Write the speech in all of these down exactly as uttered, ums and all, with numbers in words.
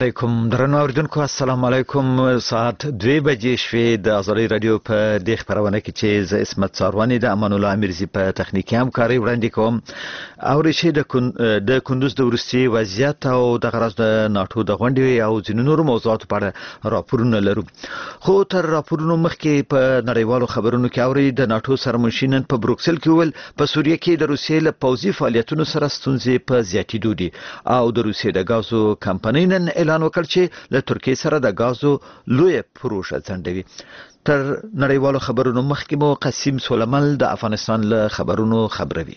علیکم درنو اوریدونکو السلام علیکم. ساعت دوی بجې شوې د ازادي رادیو په دې خبرونه کې چې ز اسمت څاروانی د امان الله امیرزی په تخنیکی همکاري وړاندې کوم. او ریشه د د کندوز د ورسي وضعیت او د غرض د ناتو د غونډې او ځینو نورو موضوعاتو په اړه راپورونه لرو. خو تر راپورونو مخکې په نړیوالو خبرونو کې اوري د ناتو سرمنشینن په بروکسل کې ول په سوریه کې د روسیې له پوځي فعالیتونو سره ستونزې په زیاتېدو دي او د روسیې د غازو کمپنۍ نن اعلان وکړ چې له ترکیې سره د غازو لوی پروژه ځنډوي. تر نړیوالو خبرونو مخکې مو قسیم سولمل د افغانستان له خبرونو خبروي.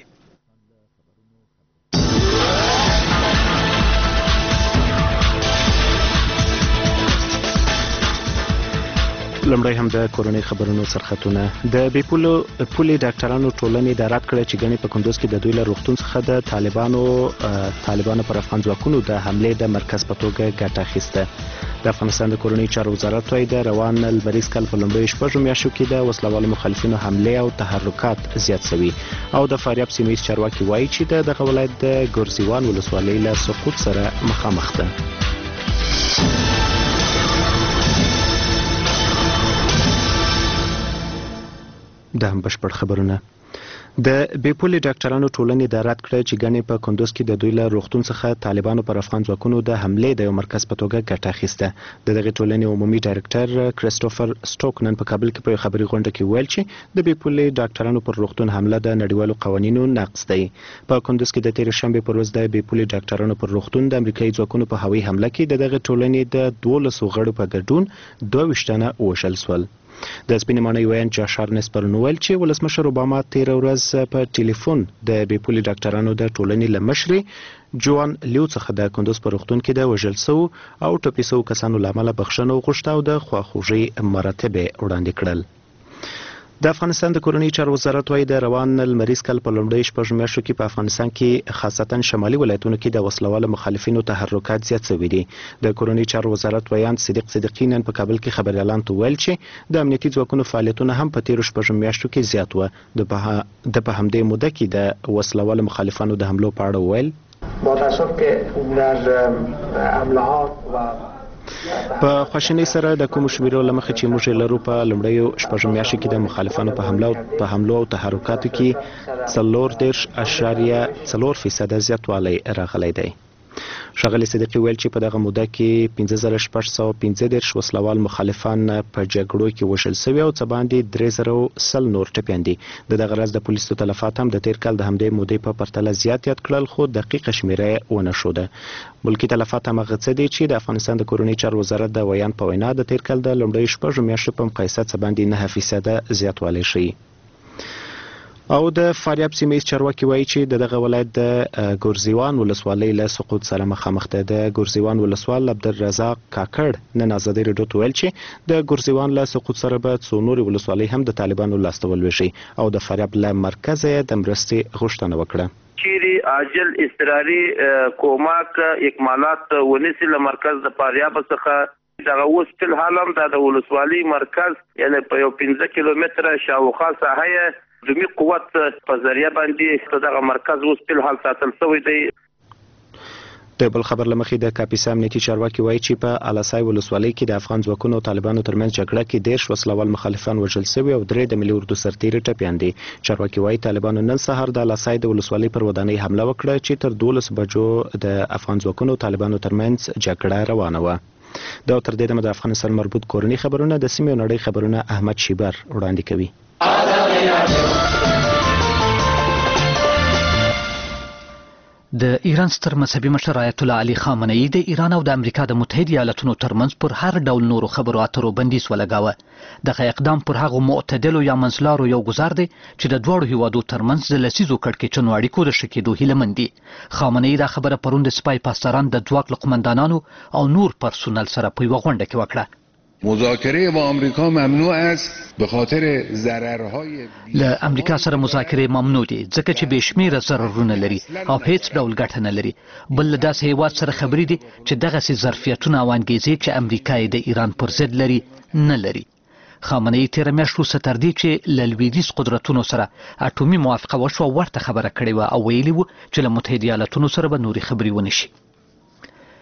لمړی هم د کورونی خبرونو سرختونه. د بیپولو پولي ډاکټرانو ټولنې د رات کړه چې غني په کندوز کې د دوی له روغتون څخه د طالبانو طالبانو پر افغان ځواکونو د حمله د مرکز په توګه ګټه اخیسته. د افغانستان د کورونی چارو وزارت وايي د روان لمریز کال په لومړیو شپږو میاشتو کې د وسلوالو مخالفینو حمله او تحرکات زیات شوي او د فاریاب سیمه چارواکي وايي چې دغه ولایت د ګرزیوان ولسوالۍ له سقوط سره مخامخ ده. د هم بشپړ خبرونه. د بیپولي ډاکټرانو ټولنې د رات کړه چې غني په کندوز کې د دوی له روغتون څخه طالبانو پر افغان ځواکونو د حمله د یو مرکز په توګه ګټه اخیسته. د دغه ټولنې عمومي ډایرکټر کریسټوفر سټوک نن په کابل کې په خبري غونډه کې ویل چې د بیپولي ډاکټرانو پر روغتون حمله د نړیوالو قوانینو نقض دی. په کندوز کې د تیر شنبه پر ورځ د بیپولي ډاکټرانو پر روغتون د امریکایي ځواکونو په هوایي حمله کې د دغه ټولنې د دولسو غړو په ګډون دوه ویشتنه وشل سول. د سپینې ماڼۍ ویان جاش هارنس پرون ویل چې ولسمشر اوباما تیر ورځ په ټلیفون د بیپولي ډاکټرانو د ټولنې له مشرې جوان لیو څخه د کندوز په روغتون کې د وژل سو او ټپي سو کسانو له امله بخښنه وغوښته او د خواخوږۍ مراتب وړاندې کړل. د افغانستان د کورنۍ چارو وزارت وايي د روان لمریز کال په لومړیو شپږو میاشتو کې په افغانستان کې خاصتا شمالي ولایتونو کې د وسلوالو مخالفینو تحرکات زیات شوي دي. د کورنۍ چارو وزارت ویان صدیق صدیقی نن په کابل کې خبري اعلان ویل چې د امنیتي ځواکونو فعالیتونه هم په تیرو شپږو میاشتو کې زیات و. د په همدې موده کې د وسلوالو مخالفانو د حملو په اړه ویل با تاسف که در حملات و په خواشینۍ سره د کوم شمیرو لمخې چې موږ لرو په لومړیو شپږو میاشتو کې د مخالفانو په حمله په حملو او تحرکاتو کې څلور دېرش اعشاریه څلور فیصده زیاتوالی راغلی دی. ښاغلي صدیقي ویل چې په دغه موده کې پنځه زره شپږ سوه پنځه دېرش وسلوال مخالفان په جګړو کې وژل شوي او څه باندې درې زره سل نور ټپیان دي. د دغه راز د پولیسو تلفات هم د تیر کال د همدې مودې په پرتله زیات یاد کړل خو دقیقه شمیره یې ونه ښوده. ملکي تلفات هماغه څه دي چې د افغانستان د کورنۍ چارو وزارت د ویان په وینا د تیر کال د لومړیو شپږو میاشتو په مقایسه څه باندې نهه فیصده زیاتوالی ښیي. او د فاریاب سیمه چارواکي وایي چې دغه ولایت د ګرزیوان ولسوالۍ له سقوط سره مخامخ ده. د ګرزیوان ولسوال عبدالرزاق کاکړ نن ازادي رادیو ته ویل چې د ګرزیوان له سقوط سره به څو نورې ولسوالۍ هم د طالبانو لاسته ولویږي او د فاریاب له مرکز یې د مرستې غوښتنه وکړه. چیرې عاجل اضطراري کومک اکمالات ونیسي له مرکز د فاریاب څخه دغه اوس فل حال هم د ولسوالۍ مرکز یعنی په یو پنځه کیلومتره شاوخوا ساحه دومي قوت په ذریعہ باندې دغه مرکز اوس په حال ساتل شوی دی. د بل خبر لمخې د کاپیسا امنیتي چارواکي وایي چې په الاسای ولسوالۍ کې د افغان ځواکونو او طالبانو ترمنځ جګړه کې دېرش وسلوال مخالفان وژل شوي او درې د ملي اردو سرتیري ټپیان دي. چارواکي وایي طالبانو نن سهار د الاسای د ولسوالۍ پر ودانۍ حمله وکړه چې تر دولس بجو د افغان ځواکونو او طالبانو ترمنځ جګړه روانه وه. دا تر دې دمه د افغانستان مربوط کورنۍ خبرونه د سیمې او نړۍ خبرونه احمد شیبر وړاندې کوي. د ایران ستر مذهبي مشر آیت الله علي خامنه‌ای د ایران او د امریکا د متحده ایالاتونو ترمنځ پر هر ډول نورو خبرو اترو بندیز ولګاوه. دغه اقدام پر هغو معتدلو یا منځلارو یو ګزار دی چې د دواړو هیوادو ترمنځ د لسیزو کړکېچنو اړیکو د ښه کېدو هیلهمند دي. خامنه‌ای دا خبره پرون د سپای پاسداران د ځواک له قمندانانو او نور پرسونل سره په یوه غونډه کې وکړه. مذاکره با آمریکا ممنوع است به خاطر ضررهای له امریکا سره مذاکره ممنوع دي ځکه چې بشمیره ضررونه لري او هیڅ ډول ګټه نه لري. بل له داسې هیواد سره خبرې دي چې دغسې ظرفیتونه او انګیزې چې امریکا یې د ایران پر ضد لري نه لري. خامنه‌ای تیره میاشت وروسته تر دې چې له لویدیځ قدرتونو سره اټومي موافقه وشوه ورته خبره کړې وه او ویلي وو چې له متحده ایالاتونو سره به نورې خبرې ونه شي.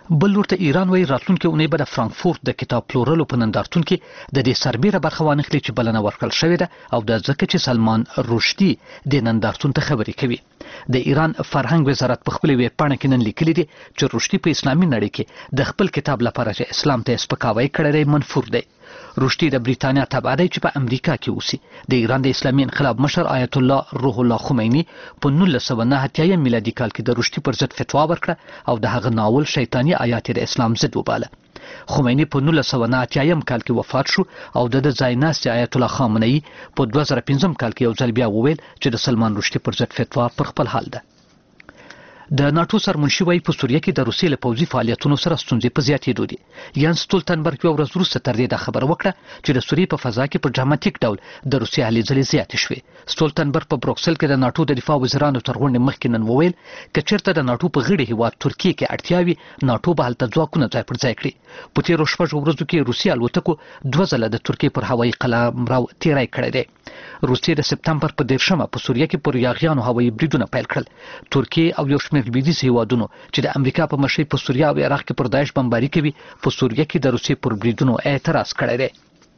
بل ورته ایران وایي راتلونکې اونۍ به د فرانکفورت د کتاب پلورلو په نندارتون کې د دې سربیره برخه وانخلي چې بلنه ورکړل شوې ده او د ځکه چې سلمان رشدي د نندارتون ته خبرې کوي. د ایران فرهنګ وزارت په خپل ویبپاڼه کې نن لیکلي دي چې رشدي په اسلامي نړۍ کې د خپل کتاب لپاره چې اسلام ته سپکاوی کړی دی منفور دی. رشدي د بریتانیا تابع دی چې په امریکا کې اوسي. د ایران د اسلامي انقلاب مشر آیت الله روح الله خمیني په نولس سوه نهه اتیا میلادي کال کې د رشدي پر ضد فتوا ورکړه او د هغه ناول شیطاني آیات د اسلام ضد وباله. خمیني په نولس سوه نهه اتیا کال کې وفات شو او د ځایناستي آیت الله خامنه‌ای په دوه زره پنځم کال کې یو ځل بیا وویل چې د سلمان رشدي پر ضد فتوا پر خپل حال ده. د ناتو سرمنشي وایي په سوریه کې د روسیې له پوځي فعالیتونو سره ستونزې په زیاتېدو دي. یانس سټولتنبرګ یوه ورځ وروسته تر دې دا خبره وکړه چې د سوریې په فضا کې په ډراماتیک ډول د روسیې هلې ځلې زیاتې شوې. سټولتنبرګ په بروکسل کې د ناتو د دفاع وزیرانو تر غونډې مخکې نن وویل که چېرته د ناتو په غړي هیواد ترکیې کې اړتیا وي ناتو به هلته ځواکونه ځای پر ځای کړي. په تېرو شپږو ورځو کې روسي الوتکو دوه ځله د ترکیې پر هوایي قلمرو تیری کړی دی. روسیې د سپتمبر په دېرشمه په سوریه کې پر یاغیانو هوایي بریدونه پیل کړل. ترکیې او یو شمېر لویدیځ هیوادونو چې د امریکا په مشرۍ په سوریه او عراق کې پر داعش بمباري کوي په سوریه کې د روسیې پر بریدونو اعتراض کړی دی.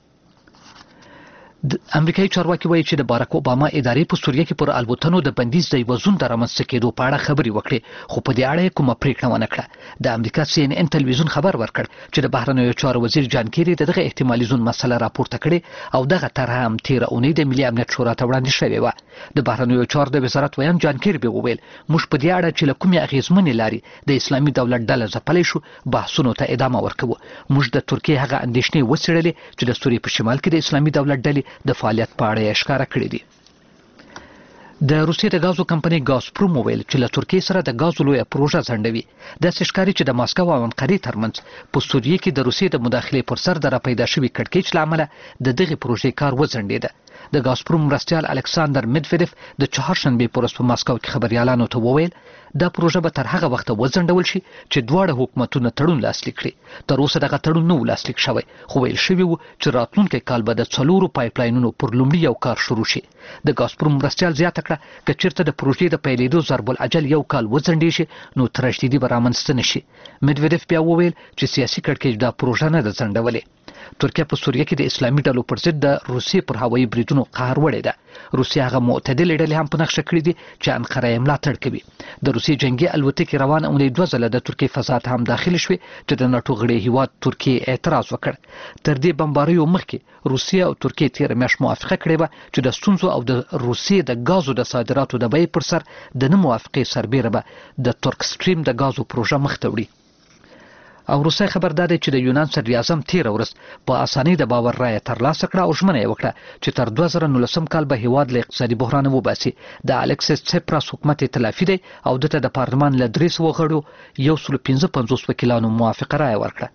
د امریکایي چارواکي وایي چې د باراک اوباما ادارې په سوریه کې پر الوتنو د بندیز د یوه زون د رامنځته کېدو په اړه خبرې وکړې خو په دې اړه یې کومه پرېکړه ونه کړه. د امریکا سی ان ان تلویزیون خبر ورکړ چې د بهرنیو چارو وزیر جان کیری دغه احتمالي زون مسله راپورته کړې او دغه طرحه هم تېره اونۍ د ملي امنیت شورا ته وړاندې شوې وه. د بهرنیو چارو د وزارت ویان جان کیربي وویل موږ په دې اړه چې له کومې اغېزمنې لارې د اسلامي دولت ډله ځپلی شو بحثونو ته ادامه ورکوو. موږ د ترکیې هغه اندېښنې وڅېړلې چې د سوریې په شمال کې د اسلامي دولت ډلې د فعالیت په اړه یې ښکاره کړي دي. د روسیې د غازو کمپنۍ ګازپروم وویل چې له ترکیې سره د غازو لویه پروژه ځنډوي. داسې ښکاري چې د ماسکو او انقرې ترمنځ په سوریې کې د روسیې د مداخلې پر سر د راپیدا شوي کړکېچ له امله د دغې پروژې کار وځنډېده. د غازپروم مرستیال الکساندر میدویدف د چهارشنبې په ورځ په ماسکو کې خبریالانو ته وویل دا پروژه به تر هغه وخته وځنډول شي چې دواړه حکومتونه تړون لاسلیک کړي. تر اوسه دغه تړون نه و لاسلیک شوی خو ویل شوي وو چې راتلونکی کال به د څلورو پایپلاینونو پر لومړي یو کار شروع شي. د غازپروم مرستیال زیاته کړه که چېرته د پروژې د پیلېدو ضرب الاجل یو کال وځنډې شي نو ترشدیدي به رامنځته نه شي. میدویدف بیا وویل چې سیاسي کړکېچ دا پروژه نه ده ځنډولې. ترکیه په سوریه کې د اسلامي ډلو پر ضد د روسیې پر هوایي بریدونو قهر وړی ده. روسیې هغه معتدلې ډلې هم په نښه کړي دي چې انقره یې ملاتړ کوي. د روسیې جنګي الوتکې روانه اونۍ دوه ځله د ترکیې فضا ته هم داخلې شوې چې د ناټو غړي هیواد ترکیې اعتراض وکړ. تر دې بمباریو مخکې روسیې او ترکیې تېره میاشت موافقه کړې وه چې د ستونزو او د روسیې د غازو د صادراتو د بیې پر سر د نه موافقې سربیره به د ترک سټریم د غازو پروژه مخته وړي. او روسي خبر دادی چې د یونان صدر اعظم تېره ورځ په اسانۍ د باور رایه ترلاسه کړه او ژمنه یې وکړه چې تر دوه زره نولسم کال به هیواد له اقتصادي بحرانه وباسي. د الکسیس سیپراس حکومت تلافي دی او دته د پارلمان له درې سوه غړو یو سل پنځه پنځوس وکیلانو موافقه رایه ورکړه.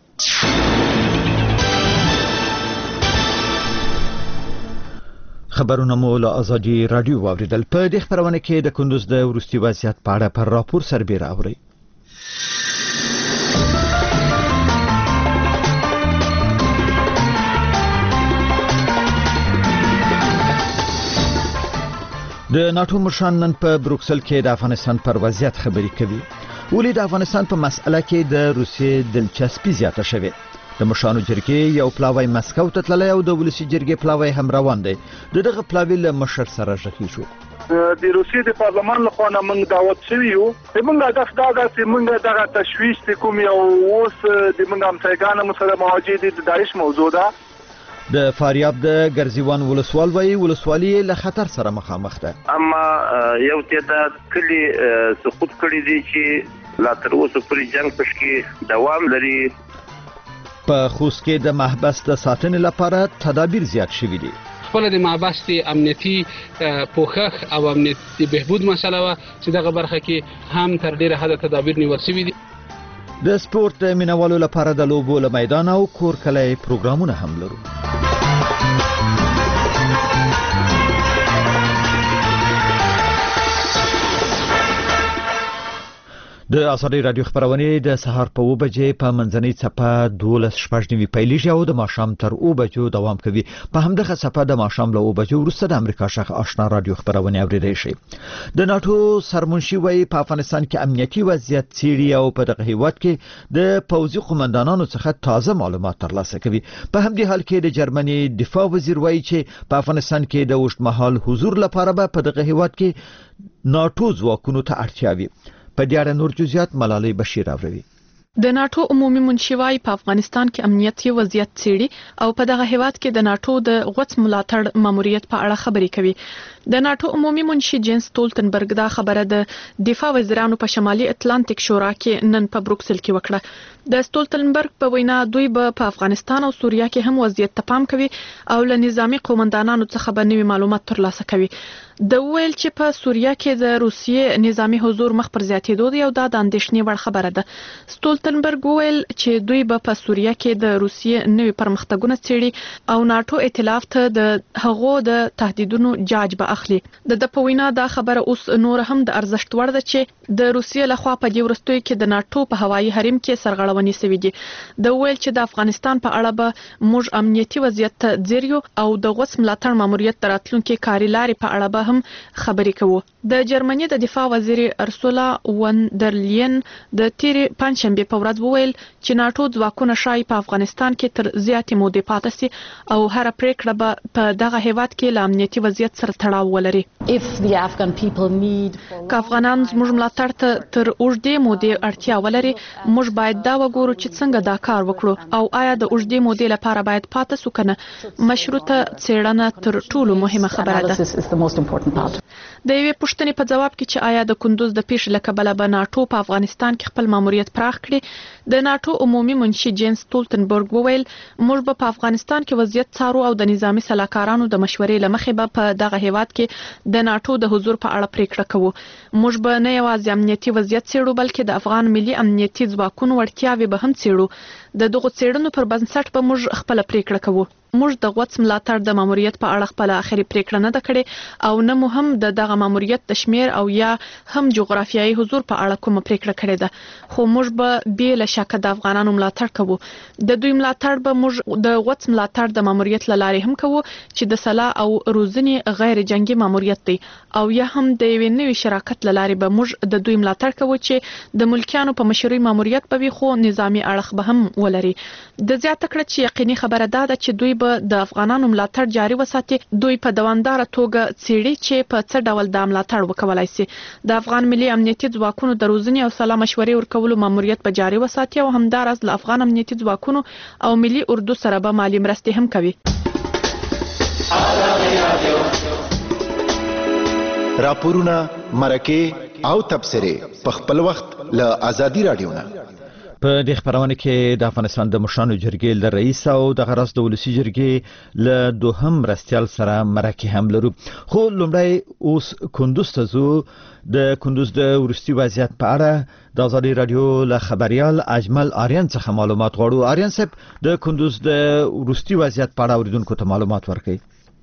خبرونه مو له ازادي رادیو واوریدل. په دې خبرونه کې د کندوز د وروستي وضعیت په اړه پر راپور سربیره اورئ. د ناتو مشران نن په بروکسل کې د افغانستان پر وضعیت خبرې کوي. ولې د افغانستان په مسأله کې د روسیې دلچسپي زیاته شوې؟ د مشرانو جرګې یو پلاوی مسکو ته تللی او د ولسي جرګې پلاوی هم روان دی. د دغه پلاوي له مشر سره ژغې شو. د روسیې د پارلمان لخوا نه موږ دعوت شوي یو. موږ هدف دا ده چې موږ دغه تشویش چې کوم یو اوس د موږ همسایګانو مو سره مواجه دي د داعش موضوع ده. د فاریاب د ګرزیوان ولسوال وایي ولسوالي له خطر سره مخامخ ده. اما یو تعداد کلی سقوط کړي دي چې لا تر اوسه پورې جنگ پشکې دوام لري. په خوست کې د محبس د ساتنې لپاره تدابیر زیات شوي دي. خپل د محبس د امنیتي پوښښ او امنیتي بهبود مسله وه چې دغه برخه کې هم تر ډېره حده تدابیر نیول شوي دي. د سپورت د مینوالو لپاره د لوبو له میدان او کور کلی پروګرامونه هم لرو. د ازادي رادیو خبرونه د سهار په و بجې په منځنۍ صفه دولس شپږ نیمې پیلېږي او د ماښام تر او بجو دوام کوي. په همدغه صفه د ماښام له او بجو وروسته د امریکا شخ آشنا رادیو خبرونه اوریدئ شي. د ناتو سرمنشي وایي په افغانستان کې امنیتي وضعیت څیړي او په دغه هیواد کې د پوځي قومندانانو څخه تازه معلومات ترلاسه کوي. په همدې حال کې د جرمني دفاع وزیر وایي چې په افغانستان کې د اوږدمهال حضور لپاره به په دغه هیواد کې ناتو ځواکونو ته اړتیا وي. په دې اړه نور جزئیات ملالۍ بشیر اوروي. د ناتو عمومي منشي وايي په افغانستان کې امنیتي وضعیت څیړي او په دغه هیواد کې د ناتو د غوڅ ملاتړ ماموریت په اړه خبرې کوي. د ناتو عمومي منشي جینس ستولتنبرګ دا خبره د دفاع وزیرانو په شمالي اتلانتیک شورا کې نن په بروکسل کې وکړه. د ستولتنبرګ په وینا دوی به په افغانستان او سوریه کې هم وضعیت ته پام کوي او له نظامی قومندانانو څخه به نوي معلومات ترلاسه کوي. د ویل چې په سوریه کې د روسیې نظامی حضور مخ پر زیاتېدو دی او دا د اندېښنې وړ خبره ده. ستولتنبرګ ویل چې دوی به په سوریه کې د روسیې نوي پرمختګونه څېړي او ناتو ائتلاف ته د هغو د تهدیدونو جاج به اخلي. د د په وینا دا خبره اوس نور هم د ارزښت وړ ده چې د روسیې لخوا په دې وروستیو کې د ناتو په هوایي حریم کې سرغړونې شوې دي. د ویل چې د افغانستان په اړه به موږ امنیتي وضعیت ته ځیرو او د غوڅ ملاتړ ماموریت راتلونکي کاري لارې په اړه به هم خبرې کوو. د جرمني د دفاع وزیر ارسولا وان در لین د تیرې پنځشنبه په ورځ وویل چې ناتو ځواکونه شای په افغانستان کې تر زیاتې مودې پاتې سي او هر پریکړه به په دغه هیواد کې له امنیتي وضعیت سره تړاو ولري. که افغانان زموږ ملاتړ ته تر اوږدې مودې اړتیا ولري موږ باید دا وګورو چې څنګه دا کار وکړو او آیا د اوږدې مودې لپاره باید پاتې سو کنه. مشروطه څېړنه تر ټولو مهمه خبره ده. د یوې پوښتنې په جواب کې چې آیا د کندوز د پیښې له کبله به ناتو په افغانستان کې خپل ماموریت پراخ کړي د ناتو عمومي منشي جینس ستولتنبرګ وویل موږ به په افغانستان کې وضعیت څارو او د نظامی سلاکارانو د مشورې له مخې به په دغه هیواد کې د ناتو د حضور په اړه پریکړه کوو. موږ به نه یوازې امنیتي وضعیت څېړو بلکې د افغان ملي امنیتي ځواکونو وړتیاوې به هم څېړو. د دغو څېړنو پر بنسټ به موږ خپل پریکړه کوو. موږ د غوڅ ملاتړ د ماموریت په اړه خپل اخري پریکړه نه ده کړې او نه مو هم د دغه ماموریت د شمیر او یا هم جغرافیایي حضور په اړه کومه پریکړه کړې ده. خو موږ به بې له شکه د افغانانو ملاتړ کوو. د دوی ملاتړ به موږ د غوڅ ملاتړ د ماموریت له لارې هم کوو چې د سلا او روزنې غیر جنگي ماموریت دی او یا هم د یوې نوې شراکت له لارې به موږ د دوی ملاتړ کوو چې د ملکیانو په مشرۍ ماموریت به وي خو نظامی اړخ به هم ولري. د زیاته کړه چې یقیني خبره ده چې دوی د افغانانو ملاتړ جاري وساتي. دوی په دوامداره توګه څېړي چې په څه ډول د ملاتړ وکولای شي. د افغان ملي امنیتي ځواکونو د روزنې او سلا مشورې ورکولو ماموریت به جاري وساتي او همداراز له افغان امنیتي ځواکونو او ملي اردو سره به مالي مرستې هم کوي. راپورونه مرکه او تبصره په خپل وخت له ازادي رادیو نه. په دې خبرونه کې د افغانستان د مشرانو جرګې له رئیس او د غرض د ولسی جرګې له دوهم مرستيال سره مرکه هم لرو. خو لومړی اوس کندوز ته زو. د کندوز د ورستي وضعیت په اړه د ازادي رادیو له خبريال اجمل آریان څخه معلومات غواړو. آریان صاحب د کندوز د ورستي وضعیت په اړه اوریدونکو ته معلومات ورکړي.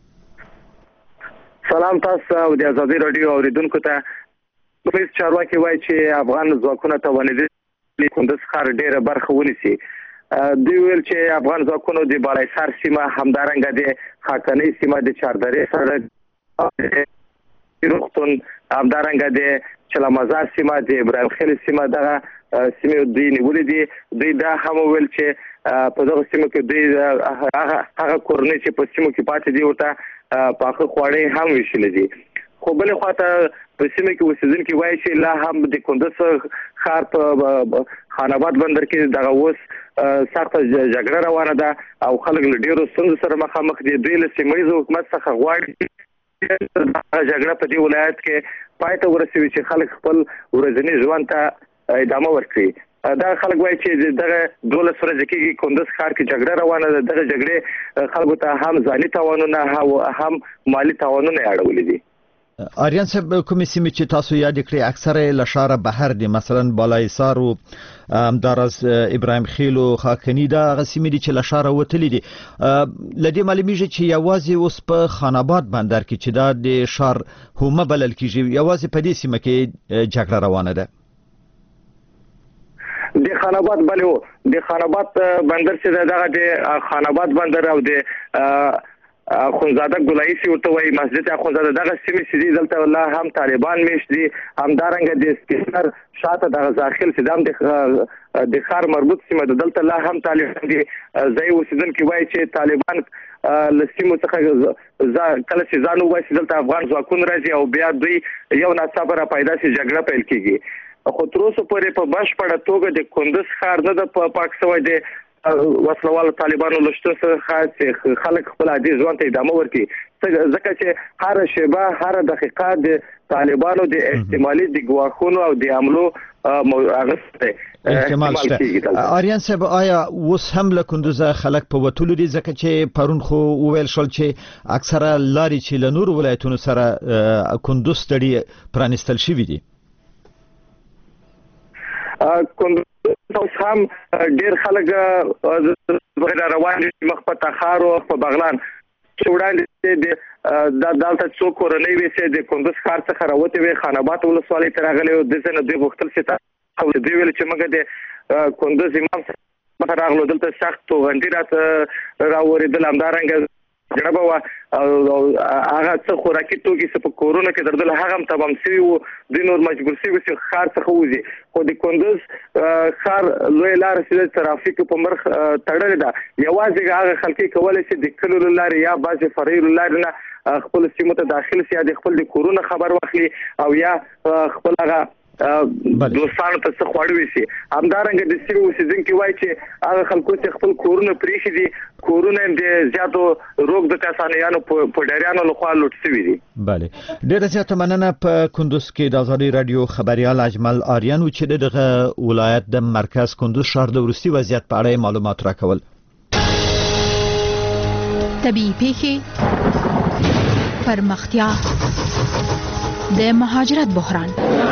سلام تاسو او د ازادي رادیو اوریدونکو ته. پولیس چارواکي وایي چې افغان ځواکونه توانیدي کندوز ښار ډیره برخه ونیسي. دوی ویل چې افغان ځواکونو د بالایسار سیمه همدارنګه د خاکنۍ سیمه د چاردرې سره روغتون همدارنګه د چلمزار سیمه د ابراهیم خیل سیمه دغه سیمه دوی نیولې دي. دوی دا هم ویل چې په دغه سیمه کې دوی هغه هغه کورنۍ چې په سیمه کې پاتې دي ورته پاخه خواړې هم ویشلې دي. خو بل خواته په سیمه کې اوسیدونکي وایي چې لا هم د کندوز ښار په خاناباد بندر کې دغه اوس سخته جګړه روانه ده او خلک له ډیرو ستونزو سره مخامخ دي. دوی له سیمه ییز حکومت څخه غواړي جګړه په دې ولایت کې پای ته ورسوي چې خلک خپل ورځني ژوند ته ادامه ورکړي. دا خلک وایي چې دغه دولس ورځې کې کندوز ښار کې جګړه روانه ده. دغه جګړې خلکو ته هم ځاني تاوانونه هم مالی تاوانونه اړولې دي. آریان صاحب کومې سیمې چې تاسو یاد کړئ اکثره له ښاره بهر دي مثلا بالایسار او همداراز ابراهیم خیل او خاکنی دا غسیمې دي چې له ښاره وتلي دي. لدې معلومیږي چې یوازې اوس په خاناباد بندر کې چې دا د ښار همه بلل کیږي یوازې په دې سیمه کې جګړه روانه ده. د خان آباد بلې د خان آباد بندر چې دغه د خان آباد بندر او د خونزاده ګلایي سی ورته وایي مسجد خونزاده دغه سیمې چې دي دلته والله هم طالبان میشت دي همدارنګه د سپینر شاته دغه داخل سیدام د د خار مربوط سیمه دلته لا هم طالبان دي ځای اوسیدونکي وایي چې طالبان لسیمو څخه کله چې ځان وایي دلته افغان ځواکونه راځي او بیا دوی یو ناڅاپه را پیدا شي جګړه پیل کیږي خو تر اوسه پورې په بشپړه توګه د کندوز ښار نه د پاک شوی دی وسلوالو طالبانو لشتو سره خاص خلک خپل عادي ژوند ته ادامه ورکړي ځکه چې هر شیبه هر دقیقه د طالبانو د احتمالي د ګواښونو او د حملو اغسته احتمال شته. آریان صاحب آیا اوس هم له کندوزه خلک په وتلو دي ځکه چې پرون خو وویل شول چې اکثره لارې چې له نورو ولایتونو سره کندوز تړي پرانیستل شوي دي؟ کندوز اوس هم ډېر خلک روان دي مخ په تخار او په بغلان چې وړاندې د دلته څو کورنۍ وې چې د کندوز ښار څخه راوتې وې خان آباد ولسوالۍ ته راغلي او داسې نه دوی غوښتل چې او دوی ویل چې موږ د کندوز امام څخه راغلو دلته سخت توغندي راته راورېدل همدارنګه جناب او هغه څه خوراکي توکي څه په کورونه کې دردل هغه هم تمام شوي وو دوی نور مجبور شوي چې ښار څخه وځي خو د کندوز ښار لوی لارې چې د ترافیک په مرخ تړلې ده یوازې هغه خلک کولی چې د کلو لارې یا بعضې فرعي لارې نه خپل سیمو ته داخل شي یا د خپل د کورونه خبر واخلي او یا خپل هغه دوستانو ته څه خواړه وشي همدارنګه د سیمې اوسیدونکي وایي چې هغه خلکو چې خپل کورونه پرېښي دي کورونه د زیاتو روغ د کسانیانو په ډیریانو لخوا لوټ شوي دي. بله ډېره زیاته مننه. په کندوز کې د ازادي راډیو خبریال اجمل آریان و چې دغه ولایت د مرکز کندوز ښار د وروستي وضعیت په اړه معلومات راکول. طبیعي پیښې، پرمختیا، د مهاجرت بحران،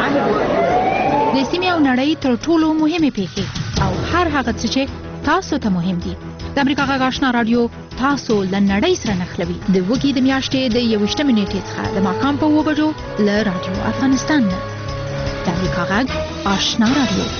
د سیمې او نړۍ تر ټولو مهمه پیښې او هر هغه څه چې تاسو ته مهم دي. د امریکا غږ آشنا رادیو تاسو له نړۍ سره نښلوي. د وګي د میاشتې د یوویشتمې نیټې څخه د ماښام په اوه بجو له رادیو افغانستان نه. د امریکا غږ آشنا رادیو.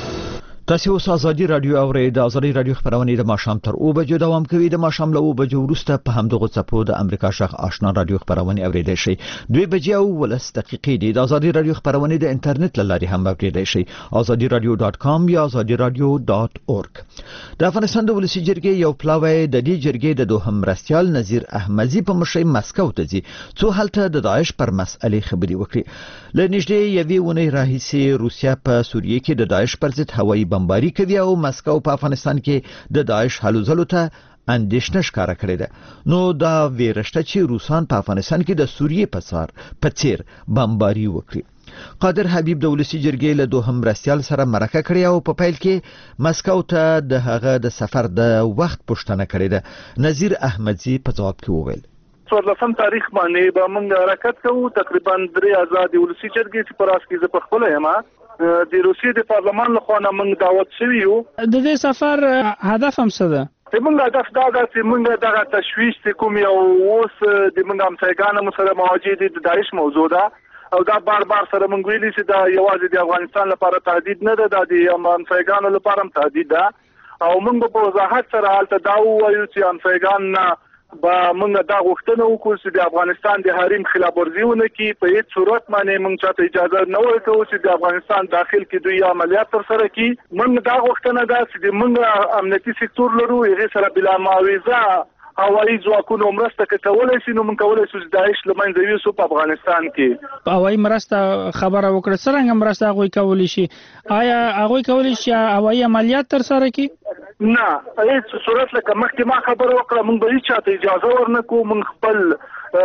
تاسو اوس ازادي رادیو اورئ. د ازادي رادیو خبرونه د ماښام تر اوه بجو دوام کوي. د ماښام له اوه بجو وروسته په همدغه څپو د امریکا غږ آشنا رادیو خبرونه اوریدای شئ. دوه بجې او ولس دقیقې دي. د ازادي رادیو خبرونه د انټرنیټ له لارې هم اوریدای شئ. ازادي رادیو ډاټ کام یا ازادي رادیو ډاټ اورګ. د افغانستان د ولسی جرګې یو پلاوی د دې جرګې د دوهم مرستیال نذیر احمدی په مشرۍ مسکو ته ځي څو هلته د داعش پر مسئلې خبرې وکړي. له نږدې یوې اونۍ راهیسې روسیا په سوریه کې د داعش پر ضد هوایي بمباري کوي او مسکو په افغانستان کې د داعش هلو ځلو ته اندېښنه ښکاره کړې ده. نو دا ویرشته چې روسان په افغانستان کې د سوریې په څار په څیر بمباري وکړي. قادر حبیب د ولسی جرګې له دوهم مرستیال سره مرکه کړې او په پیل کې مسکو ته د هغه د سفر د وخت پوښتنه کړې ده. نذیر احمدی په ځواب کې وویل څوارلسم تاریخ باندې به موږ حرکت کوو. تقریبا درې آزادې ولسی جرګې چې په راس کې زه په خپله یم د روسیې د پارلمان لخوا نه موږ دعوت شوي یو. د دې سفر هدف هم څه ده؟ زموږ هدف دا ده چې موږ دغه تشویش چې کوم یو اوس د موږ همسایګانو سره مواجه دي د داعش موضوع ده او دا بار بار سره موږ ویلي چې دا یوازې د افغانستان لپاره تهدید نه ده، دا د همسایګانو لپاره هم تهدید ده او موږ په وضاحت سره هلته دا ووایو چې همسایګان نه با موږ دا غوښتنه وکړو چې د افغانستان د حریم خلاف ورزي ونه کړي. په هیڅ صورت باندې موږ چاته اجازه نه ورکوو چې د افغانستان داخل کې دوی عملیات ترسره کړي. موږ دا غوښتنه ده چې موږ امنیتي سکتور لرو، هغې سره بلا معاوضه هوایي ځواکونو مرسته کولی شي، نو موږ کولی شو چې داعش له منځه یوسو په افغانستان کې. په هوایي مرسته خبره وکړه، څرنګه مرسته هغوی کولی شي؟ آیا هغوی کولی شي هوایي عملیات ترسره کړي؟ نه، هیڅ صورت لکه مخکې ما خبره وکړه موږ به هیڅ چاته اجازه ورنکړو. موږ خپل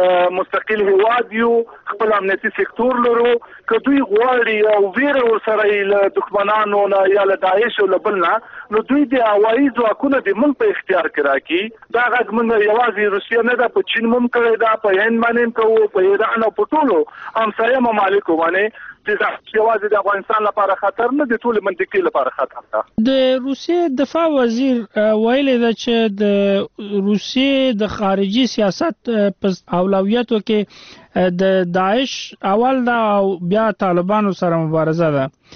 مستقل هیواد یو، خپل امنیتي سکتور لرو. که دوی غواړي او ویره ورسره یې له دښمنانو نه یا له داعش او له بل نه، نو دوی د هوایي ځواکونه د موږ په اختیار کې راکړي. دا غږ موږ یوازې روسیه نه ده، په چین هم کړی ده، په هند باندې هم کوو، په ایران او په ټولو همسایه ممالکو باندې چې یوازې د افغانستان لپاره خطر نه، د ټولې منطقې لپاره خطر ده. د روسیې دفاع وزیر ویلي ده چې د روسیې د خارجي سیاست په اولویتو کې د داعش اول ده او بیا طالبانو سره مبارزه ده.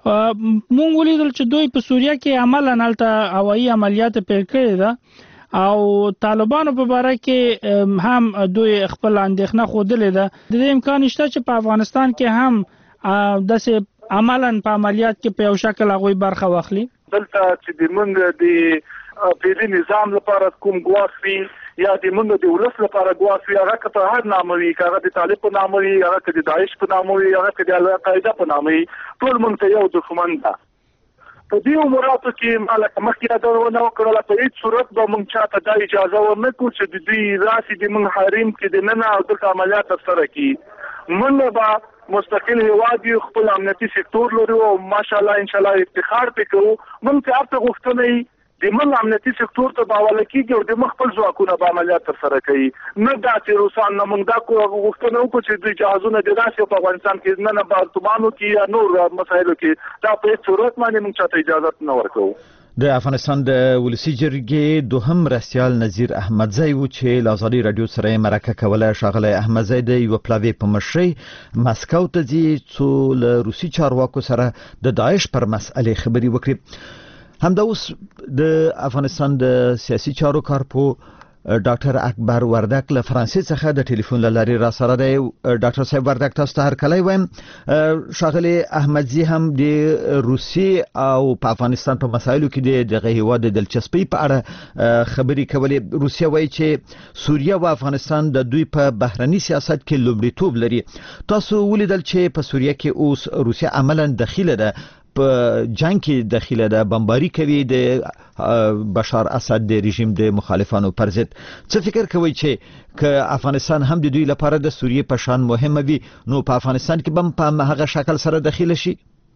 مونږ ولیدل چې دوی په سوریه کې عملاً هلته هوایي عملیات پیل کړي ده او طالبانو په اړه کې هم دوی خپل اندېښنه خوده ده. د دې امکان شته چې په افغانستان کې هم داسې عملاً په عملیات کې په یو شکل هغوی برخه واخلي. دلته چې د موږ د پیلي نظام لپاره کوم ګواښ وي یا د موږ د ولس لپاره ګواښ وي، هغه که په هر نامه وي، هغه د طالب په نامه وي، هغه که د داعش په نامه وي، هغه که د القاعده په نامه وي، ټول موږ ته یو دښمن ده. په دې اموراتو کې مالک مخکې یادونه وکړله، په هیڅ صورت به موږ چاته دا اجازه ورنکړو چې د دوی راسي د موږ حریم کې د ننه او دلته عملیات ترسره کړي. موږ به مستقل هیواد یو، خپل امنیتي سکتور لرو او ماشاءالله انشاءالله افتخار پې کوو. موږ ته هر څه غوښتنه د موږ امنیتي سکتور ته به حواله کېږي او د موږ خپل ځواکونه به عملیات ترسره کوي، نه دا چې روسان نه موږ دا غوښتنه وکړو چې دوی جهازونه د راسي په افغانستان کې نه نه بارتمانو کې یا نور مسایلو کې، دا په هیڅ صورت باندې موږ چاته اجازه نه ورکوو. د افغانستان د ولسی جرګې دوهم مرستیال نذیر احمدزی و چې له ازادي رادیو سره مرکه کوله. ښاغلی احمدزی د یو پلاوی په مشرۍ مسکو ته ځي څو له روسي چارواکو سره د داعش پر مسئلې خبرې وکړي. همدا اوس د افغانستان د سیاسي چارو کارپو ډاکټر اکبر وردک له فرانسې څخه د ټلیفون له لارې را سره دی. ډاکټر صاحب وردک، تاسو ته هرکلی وایم. ښاغلی احمدزي هم د روسیې او په افغانستان په مسایلو کې د دغه هیواد د دلچسپۍ په اړه خبرې کولې. روسیه وایي چې سوریه او افغانستان د دوی په بهرني سیاست کې لومړیتوب لري. تاسو ولیدل چې په سوریه کې اوس روسیه عملاً دخیله ده، په جنگ کې داخله ده، بمباری کوي د بشار اسد د رژیم د مخالفانو پر ضد. څه فکر کوي چې که افغانستان هم د دوی لپاره د سوریې په شان مهمه وي، نو په افغانستان کې هم په هغه شکل سره داخله شي؟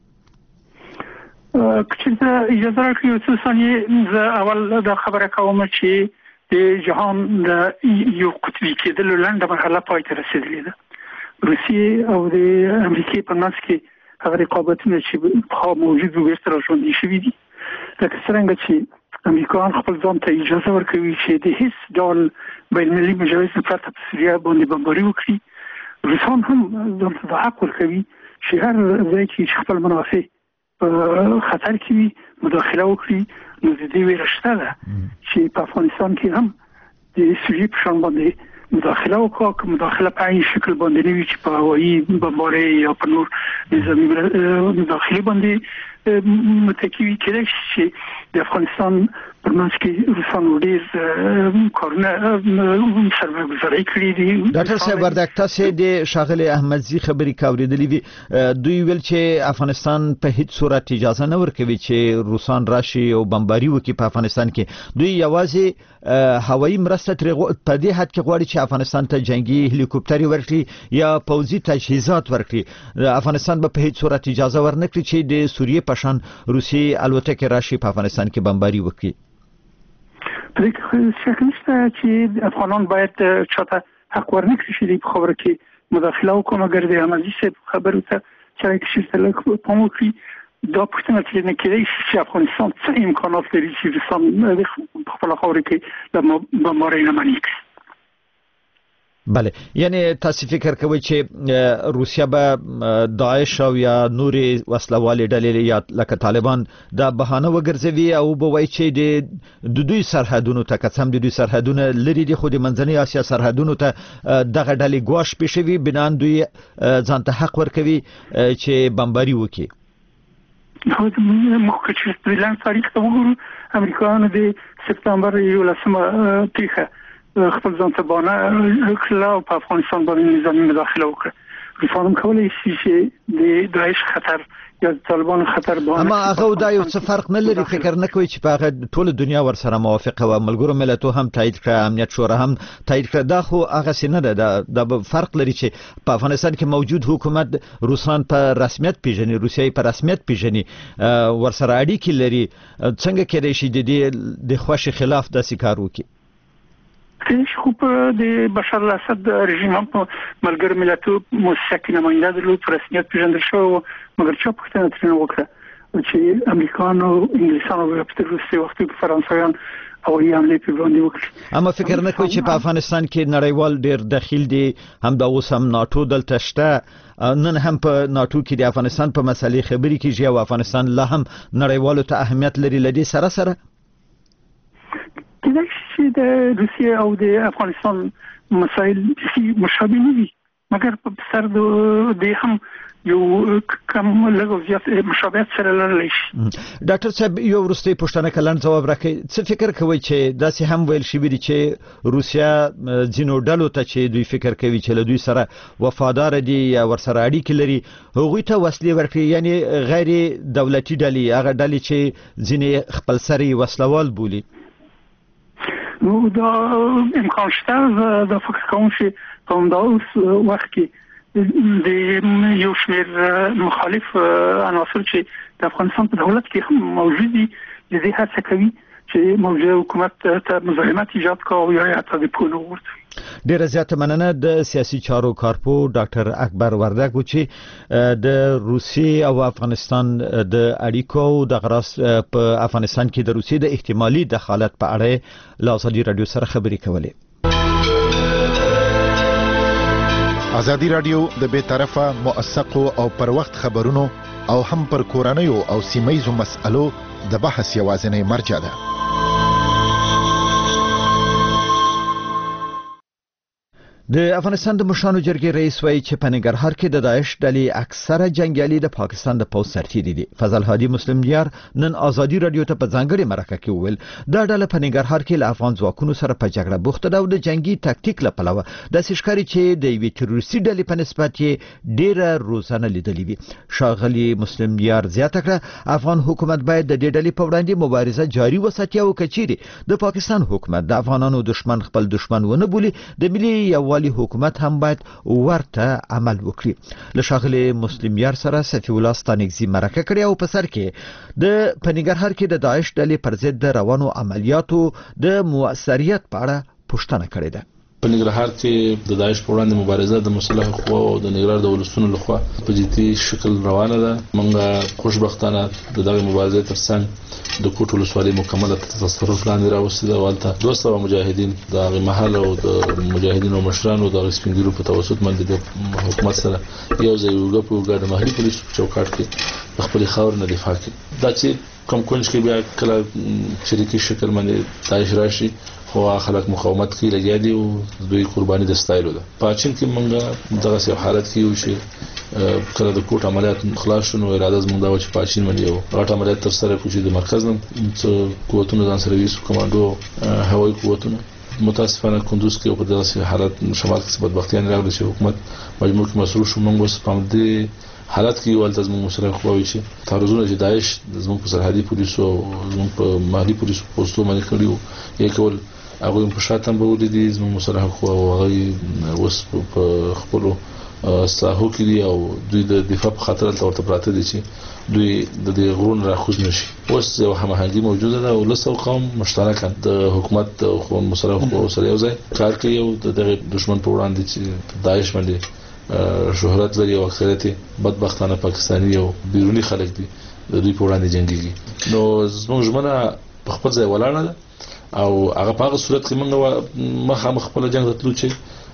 که اجازه راکړئ یو څه ثانیې زه اول دا خبره کوم چې د جهان د یو قطبي کېدلو لنډه مرحله پای ته رسېدلې ده. روسیې او د امریکې په منځ کې هغه رقابتونه چې په موجود وو بیرته راژوندي شوي دي. لکه څرنګه چې امریکایان خپل ځان ته اجازه ورکوي چې د هیڅ ډول بین المللي مجالس پرته په سوریه باندې بمباري وکړي، روسان هم ځان ته دا حق ورکوي چې هر ځای کې خپل منافع په خطر کې وي مداخله وکړي. نو د دې ویره شته ده چې په افغانستان کې هم د سوریې په شان باندې مداخله وکړه، که مداخله په این شکل باندې نه وي چې په هوایي بمبارۍ یا په نور نظامي مداخله باندې متکی وي. کېدای شي چې د افغانستان پر منځ کې روسانو ډېر کارونه سرمایه‌ګذاري کړې دي. ډاکټر صاحب وردک، تاسو د ښاغلي احمدزي خبرې کاورېدلې وي. دوی ویل چې افغانستان په هیڅ صورت اجازه نه ورکوي چې روسان راشي او بمباري وکړي په افغانستان کې. دوی یوازې هوایي مرسته ترې په دې حد کې غواړي چې افغانستان ته جنگي هلیکوپټرې ورکړي یا پوځي تجهیزات ورکړي. افغانستان به په هیڅ صورت اجازه ورنکړي چې د سوریې په شان روسي الوتکې راشي په افغانستان کې بمباري وکړي. په دې کې شک نشته چې افغانان باید چاته حق ورنکړي چې په خبره کې مداخله وکړي، مګر د احمدزي صاحب خبرو ته چې کشته لکه پام وکړي. دا پوښتنه چې نه کېدای شي چې افغانستان څه امکانات لري چې روسان په خپله خاوره کې د بمبارۍ نه منع کړي. بله، یعنی تاسو فکر کوئ چې روسیه به داعش او یا نورې وسلوالې ډلې یا لکه طالبان دا بهانه وګرځوي او به وایي چې د دوی سرحدونو ته که څه هم د دوی سرحدونه لرې دي، خو د منځنۍ اسیا سرحدونو ته دغه ډلې ګواښ پېښ شوي، بنان دوی ځان ته حق ورکوي چې بمباري وکړي. موږ که چې د لنډ تاریخ ته وګورو، امریکایانو د سپتامبر یولسمه پیښه خپل ځان ته بانه کړله او په افغانستان باندې نظامي مداخله وکړه. روسان هم کولی شي چې د داعش خطر یا د طالبانو خطر بانه، اما هغه دا یو څه فرق نه لري. فکر نه کوي چې په هغه ټول دنیا ورسره موافقه و، ملګرو ملتونو هم تایید کړه، امنیت شورا هم تایید کړه. دا خو هغه څه نه ده. دا به فرق لري چې په افغانستان کې موجود حکومت روسان په رسمیت پیژني، روسیه په رسمیت پیژني، ورسره اړیکې لري. څنګه کېدای شي د دې د خوښ خلاف داسې کار وکړي؟ خو په د بشار الاسد رژیم هم په ملګرو ملتونو مؤسسه کې نماینده درلود، په رسمیت پیژندل شو، مګر چا پوښتنه ترې نه وکړه چې امریکایانو، انګلیسانو او په روسي وختي فرانسویان هوایي حملې په باندې وکړي. اما فکر نه کوي چې په افغانستان کې نړیوال ډیر دخیل دي، هم د اوس هم ناتو دلته شته، نن هم په ناتو کې د افغانستان په مسلې خبرې کیږي او افغانستان لا هم نړیوالو ته اهمیت لري. لدی سره سره کله چې د روسیې او د افغانستان مسایل مشابه نه دي، مګر په سر د هم یو کم لږ زیات مشابهت سره لرلی شي. ډاکټر صاحب یو وروستۍ پوښتنه کلن جواب راکړئ. څه فکر کوي چې داسې هم ویل شوي دي چې روسیا ځینو ډلو ته چې دوی فکر کوي چې له دوی سره وفادار دي یا ورسره اړیکې لري هغوی ته وسلې ورکړي، یعنی غیر دولتي ډلې، هغه ډلې چې ځینې خپل سري وسلوال بولي؟ نو دا امکان شته. دا فکر کوم چې په همدغه وخت کې د یو شمېر مخالف عناصر چې د افغانستان په دولت کې هم موجود دي د دې هڅه کوي چې موجوده حکومت ته مزاحمت ایجاد کړي او یا حتی د پولو ورته. ډیره زیاته مننه د سیاسي چارو کارپو ډاکټر اکبر وردګ و چې د روسیې او افغانستان د اړیکو د غراس په افغانستان کې د روسیې د احتمالي دخالت په اړه له ازادي رادیو سره خبرې کولې. ازادي رادیو د بې طرفه موثقو او پر وخت خبرونو او هم پر کورنیو او سیمایزو مسألو د بحث یوازینی مرجع ده. د افغانستان د مشرانو جرګې رئیس وایي چې په ننګرهار کې د داعش ډلې اکثره جنگیالي د پاکستان د پوځ سرتیري دي. فضل هادي مسلم دیار نن ازادي رادیو ته په ځانګړي مرکه کې وویل دا ډله په ننګرهار کې له افغان ځواکونو سره په جګړه بوخته ده او د جنگي تاکتیک له پلوه داسې ښکاري چې د یوې تروریستي ډلې په نسبت یې ډیره روزانه لیدلې وي. ښاغلي مسلم دیار زیاته کړه افغان حکومت باید د دې ډلې په وړاندې مبارزه جاري وساتي او کچيري د پاکستان حکومت د افغانانو دشمن خپل دشمن ونه بولي د ملي یووالي حکومت هم باید ورته عمل وکړي. له ښاغلي مسلم یار سره صفی الله ستانکزي مرکه کړې او په سر کې د پنیګرهار کې د داعش ډلې پر ضد د روانو عملیاتو د موثریت په اړه پوښتنه کړې ده. په ننګرهار کې د داعش په وړاندې مبارزه د مسلح قوا او د ننګرهار د ولسونو لخوا په جدي شکل روانه ده. موږ خوشبختانه د دغه مبارزې ترڅنګ د کوټ ولسوالۍ مکمله تصرف لاندې راوستي ده. والته دوه سوه مجاهدین د هغه محل او د مجاهدینو مشرانو د سپینګیرو په توسط باندې د حکومت سره یو ځای وګړو په ګډه محلي پولیسو په چوکاټ کې خپل خاور نه دفاع کوي. دا چې کوم کونج کې بیا کله شریکي شکل باندې داعش راشي خو خلک مقاومت کوي لګیا دي او دوی قرباني د ستایلو ده. پاچین کې موږ دغه سي حالت کې یو شي کله د کوټ عملیات خلاص شون او اراده زموږ دا و چې پاچین باندې یو غټ عملیات تر سره کوي د مرکز نن قوتونو ځان سره ویسو کمانډو هوایي قوتونو متاسفانه کندوز کې په دغه سي حالت شمال کې بدبختیان راغلي چې حکومت مجبور کې مسؤل شو. موږ اوس په دې حالت کې ولته زموږ مسره خووي چې تعرضونه چې داعش زموږ په سرحدي پولیسو زموږ په مالي پولیسو پوسټو باندې کړیو یې کول هغه په شاتم به ولدي زموږ مسره خو هغه اوس په خپل ساحو کې دي او دوی د دفاع په خاطر تورته پراته دي چې دوی د دې غرون راخوز نشي. اوس یو هماهنګي موجوده ده او لسو قوم مشترکاً د حکومت خو مسره خو سره یو ځای کار کوي او د دشمن په وړاندې چې داعش باندې شهرت لري او اکثریت بدبختانه پاکستاني او بیرونی خلک دي د دوی په وړاندې جنگيږي. نو زموږ ژمنه په خپل ځای ولاړه ده او هغه په هغه صورت کې موږ مخه مخ خپل جنگ ته تلو چې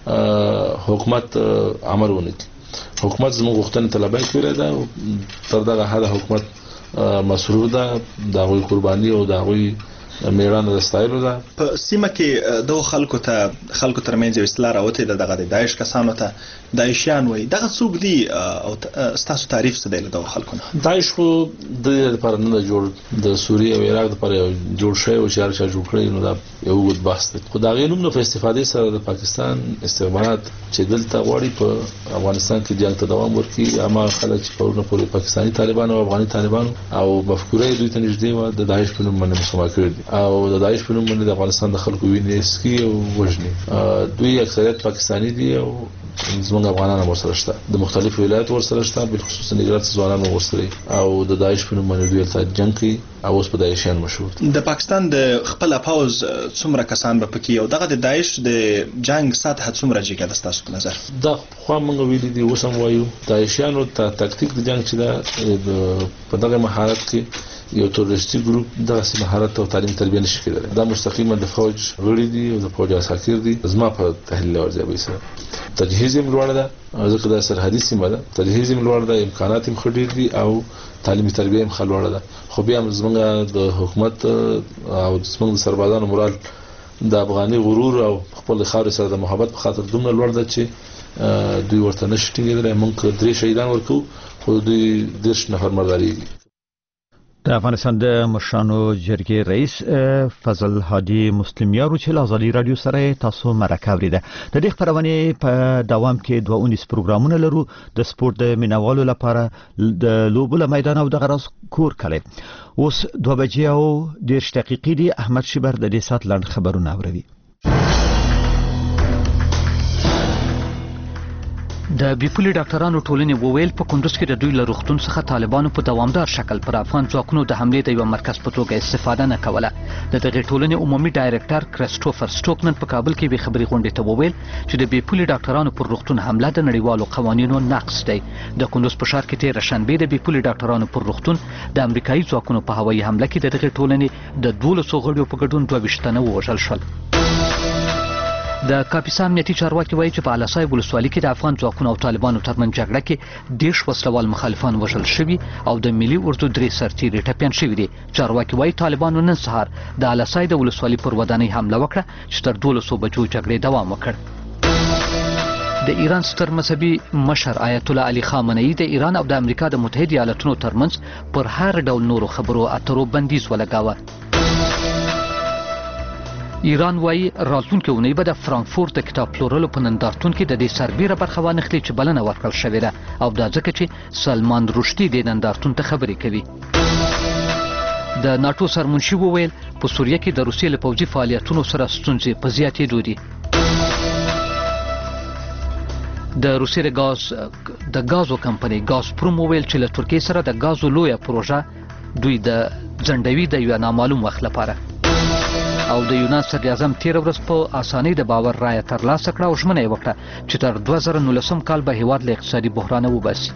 حکومت عمل ونکړي. حکومت زموږ غوښتنې طلبای کړې ده تر دغه حده حکومت مسرور ده د هغوی قرباني او د هغوی میړانه د ستایلو ده. په سیمه کې د خلکو ته خلکو ترمنځ اصلاح راوته ده دغه د داعش کسانو ته داعشیان وای دغه څوک دي او ستاسو تعریف څه دی له دغه خلکو نه؟ داعش خو د لپاره نه جوړ د سوریه او عراق لپاره جوړ شوی او چې هر چا جوړ کړی نو دا یو ود بحث دی. خو دا غینوم نو په استفادې سره د پاکستان استخبارات چې دلته غواړي په افغانستان کې جنگ ته دوام ورکړي اما خلک چې په ورنه پورې پاکستاني طالبان او افغاني طالبان او مفکوره دوی ته نږدې و د داعش په نوم باندې مسما کړی او د داعش په نوم باندې د افغانستان د خلکو وینې اسکی او وژني. دوی اکثریت پاکستاني دي او زموږ افغانان ورسره شته د مختلفو ولایت ورسره شته بل خصوص نګرات ځوانان ورسره او د داعش په نوم باندې دوی ته جنگ کوي او اوس په داعشیان مشهور. د پاکستان د خپل پاوز څومره کسان به پکې او دغه د داعش د جنگ سطح څومره جګه ده تاسو په نظر؟ دا خو موږ ویلي دي اوس هم وایو داعشیانو ته تاکتیک د جنگ چې دا په دغه مهارت کې یو تروریستي ګروپ دغه مهارت او تعلیم تربیه نشي کېدلی. دا مستقیما د فوج غړي دي او د فوج اساکر دي. زما په تحلیل ورځي سره تجهیز یې لوړ ده، ځکه دا سرحدي سیمه ده، تجهیز یې لوړ ده، امکانات یې خډیر دي او تعلیمي تربیه یې خلوړه ده. خو بیا زمونږ د حکومت او زمونږ د سربازانو مورال د افغاني غرور او خپل خاور سره د محبت په خاطر دومره لوړ ده چې دوی ورته نشي ټینګېدلی. موږ درې شهیدان ورکو خو دوی دېرش نفر مرداریږي. د افغانستان د مشرانو جرګې رئیس فضل هادي مسلمیارو چې له ازادي رادیو سره تاسو مرکه وریده. د دې خبرونه په دوام کې دوه اونیس پروګرامونه لرو د سپورت د مینوالو لپاره د لوبو له میدان او د غرض کور کړي. اوس دوه بجې او ډېر دقیقې دي. احمد شیبر د دې سات لاند خبرونه اوري. د بیپولي ډاکټرانو ټولنې وویل په کندوز کې د دوی له روغتون څخه طالبانو په دوامدار شکل پر افغان ځواکونو د حملې د یو مرکز په توګه استفاده نه کوله. د دغې ټولنې عمومي ډایرکټر کرستوفر سټوکنن په کابل کې به خبري غونډې ته وویل چې د بیپولي ډاکټرانو پر روغتون حمله د نړیوالو قوانینو نقض دی. د کندوز په ښار کې تېره شنبې د بیپولي ډاکټرانو پر روغتون د امریکایي ځواکونو په هوایي حمله کې د دغې ټولنې د دولسو غړیو په ګډون دوه ویشت تنه ووژل شول. د کاپیسا امنیتي چارواکي وایي چې په اله صاحب ولسوالۍ کې د افغان ځواکونو او طالبانو ترمنځ جګړه کې دېرش وسلوال مخالفان وژل شوي او د ملي اردو درې سرتیري ټپیان شوي دي. چارواکي وایي طالبانو نن سهار د اله صاحب ولسوالۍ پر ودانۍ حمله وکړه چې تر دولسو بجو جګړې دوام وکړ. د ایران ستر مذهبي مشر آیت الله علي خامنه‌ای د ایران او د امریکا د متحده ایالاتونو ترمنځ پر هر ډول نورو خبرو اترو بندیز ولګاوه. ایران وایي راتلونکې اونۍ به د فرانکفورت د کتاب پلورلو په نندارتون کې د دې سربیره برخه وانخلي چې بلنه ورکړل شوې ده او دا ځکه چې سلمان رشدي د نندارتون ته خبرې کوي. د ناټو سرمنشي وویل په سوریه کې د روسیې له پوځي فعالیتونو سره ستونزې په زیاتېدو دي. د روسیې د ګاز د ګازو کمپنۍ ګازپروم وویل چې له ترکیې سره د ګازو لویه پروژه دوی د ځنډوي د یو نامعلوم وخت لپاره. او د یونان صدر اعظم تیر ورځ په اسانۍ د باور رایه ترلاسه کړه او ژمنه یې وکړه چې تر دوه زره نولسم کال به هیواد له اقتصادي بحرانه وباسي.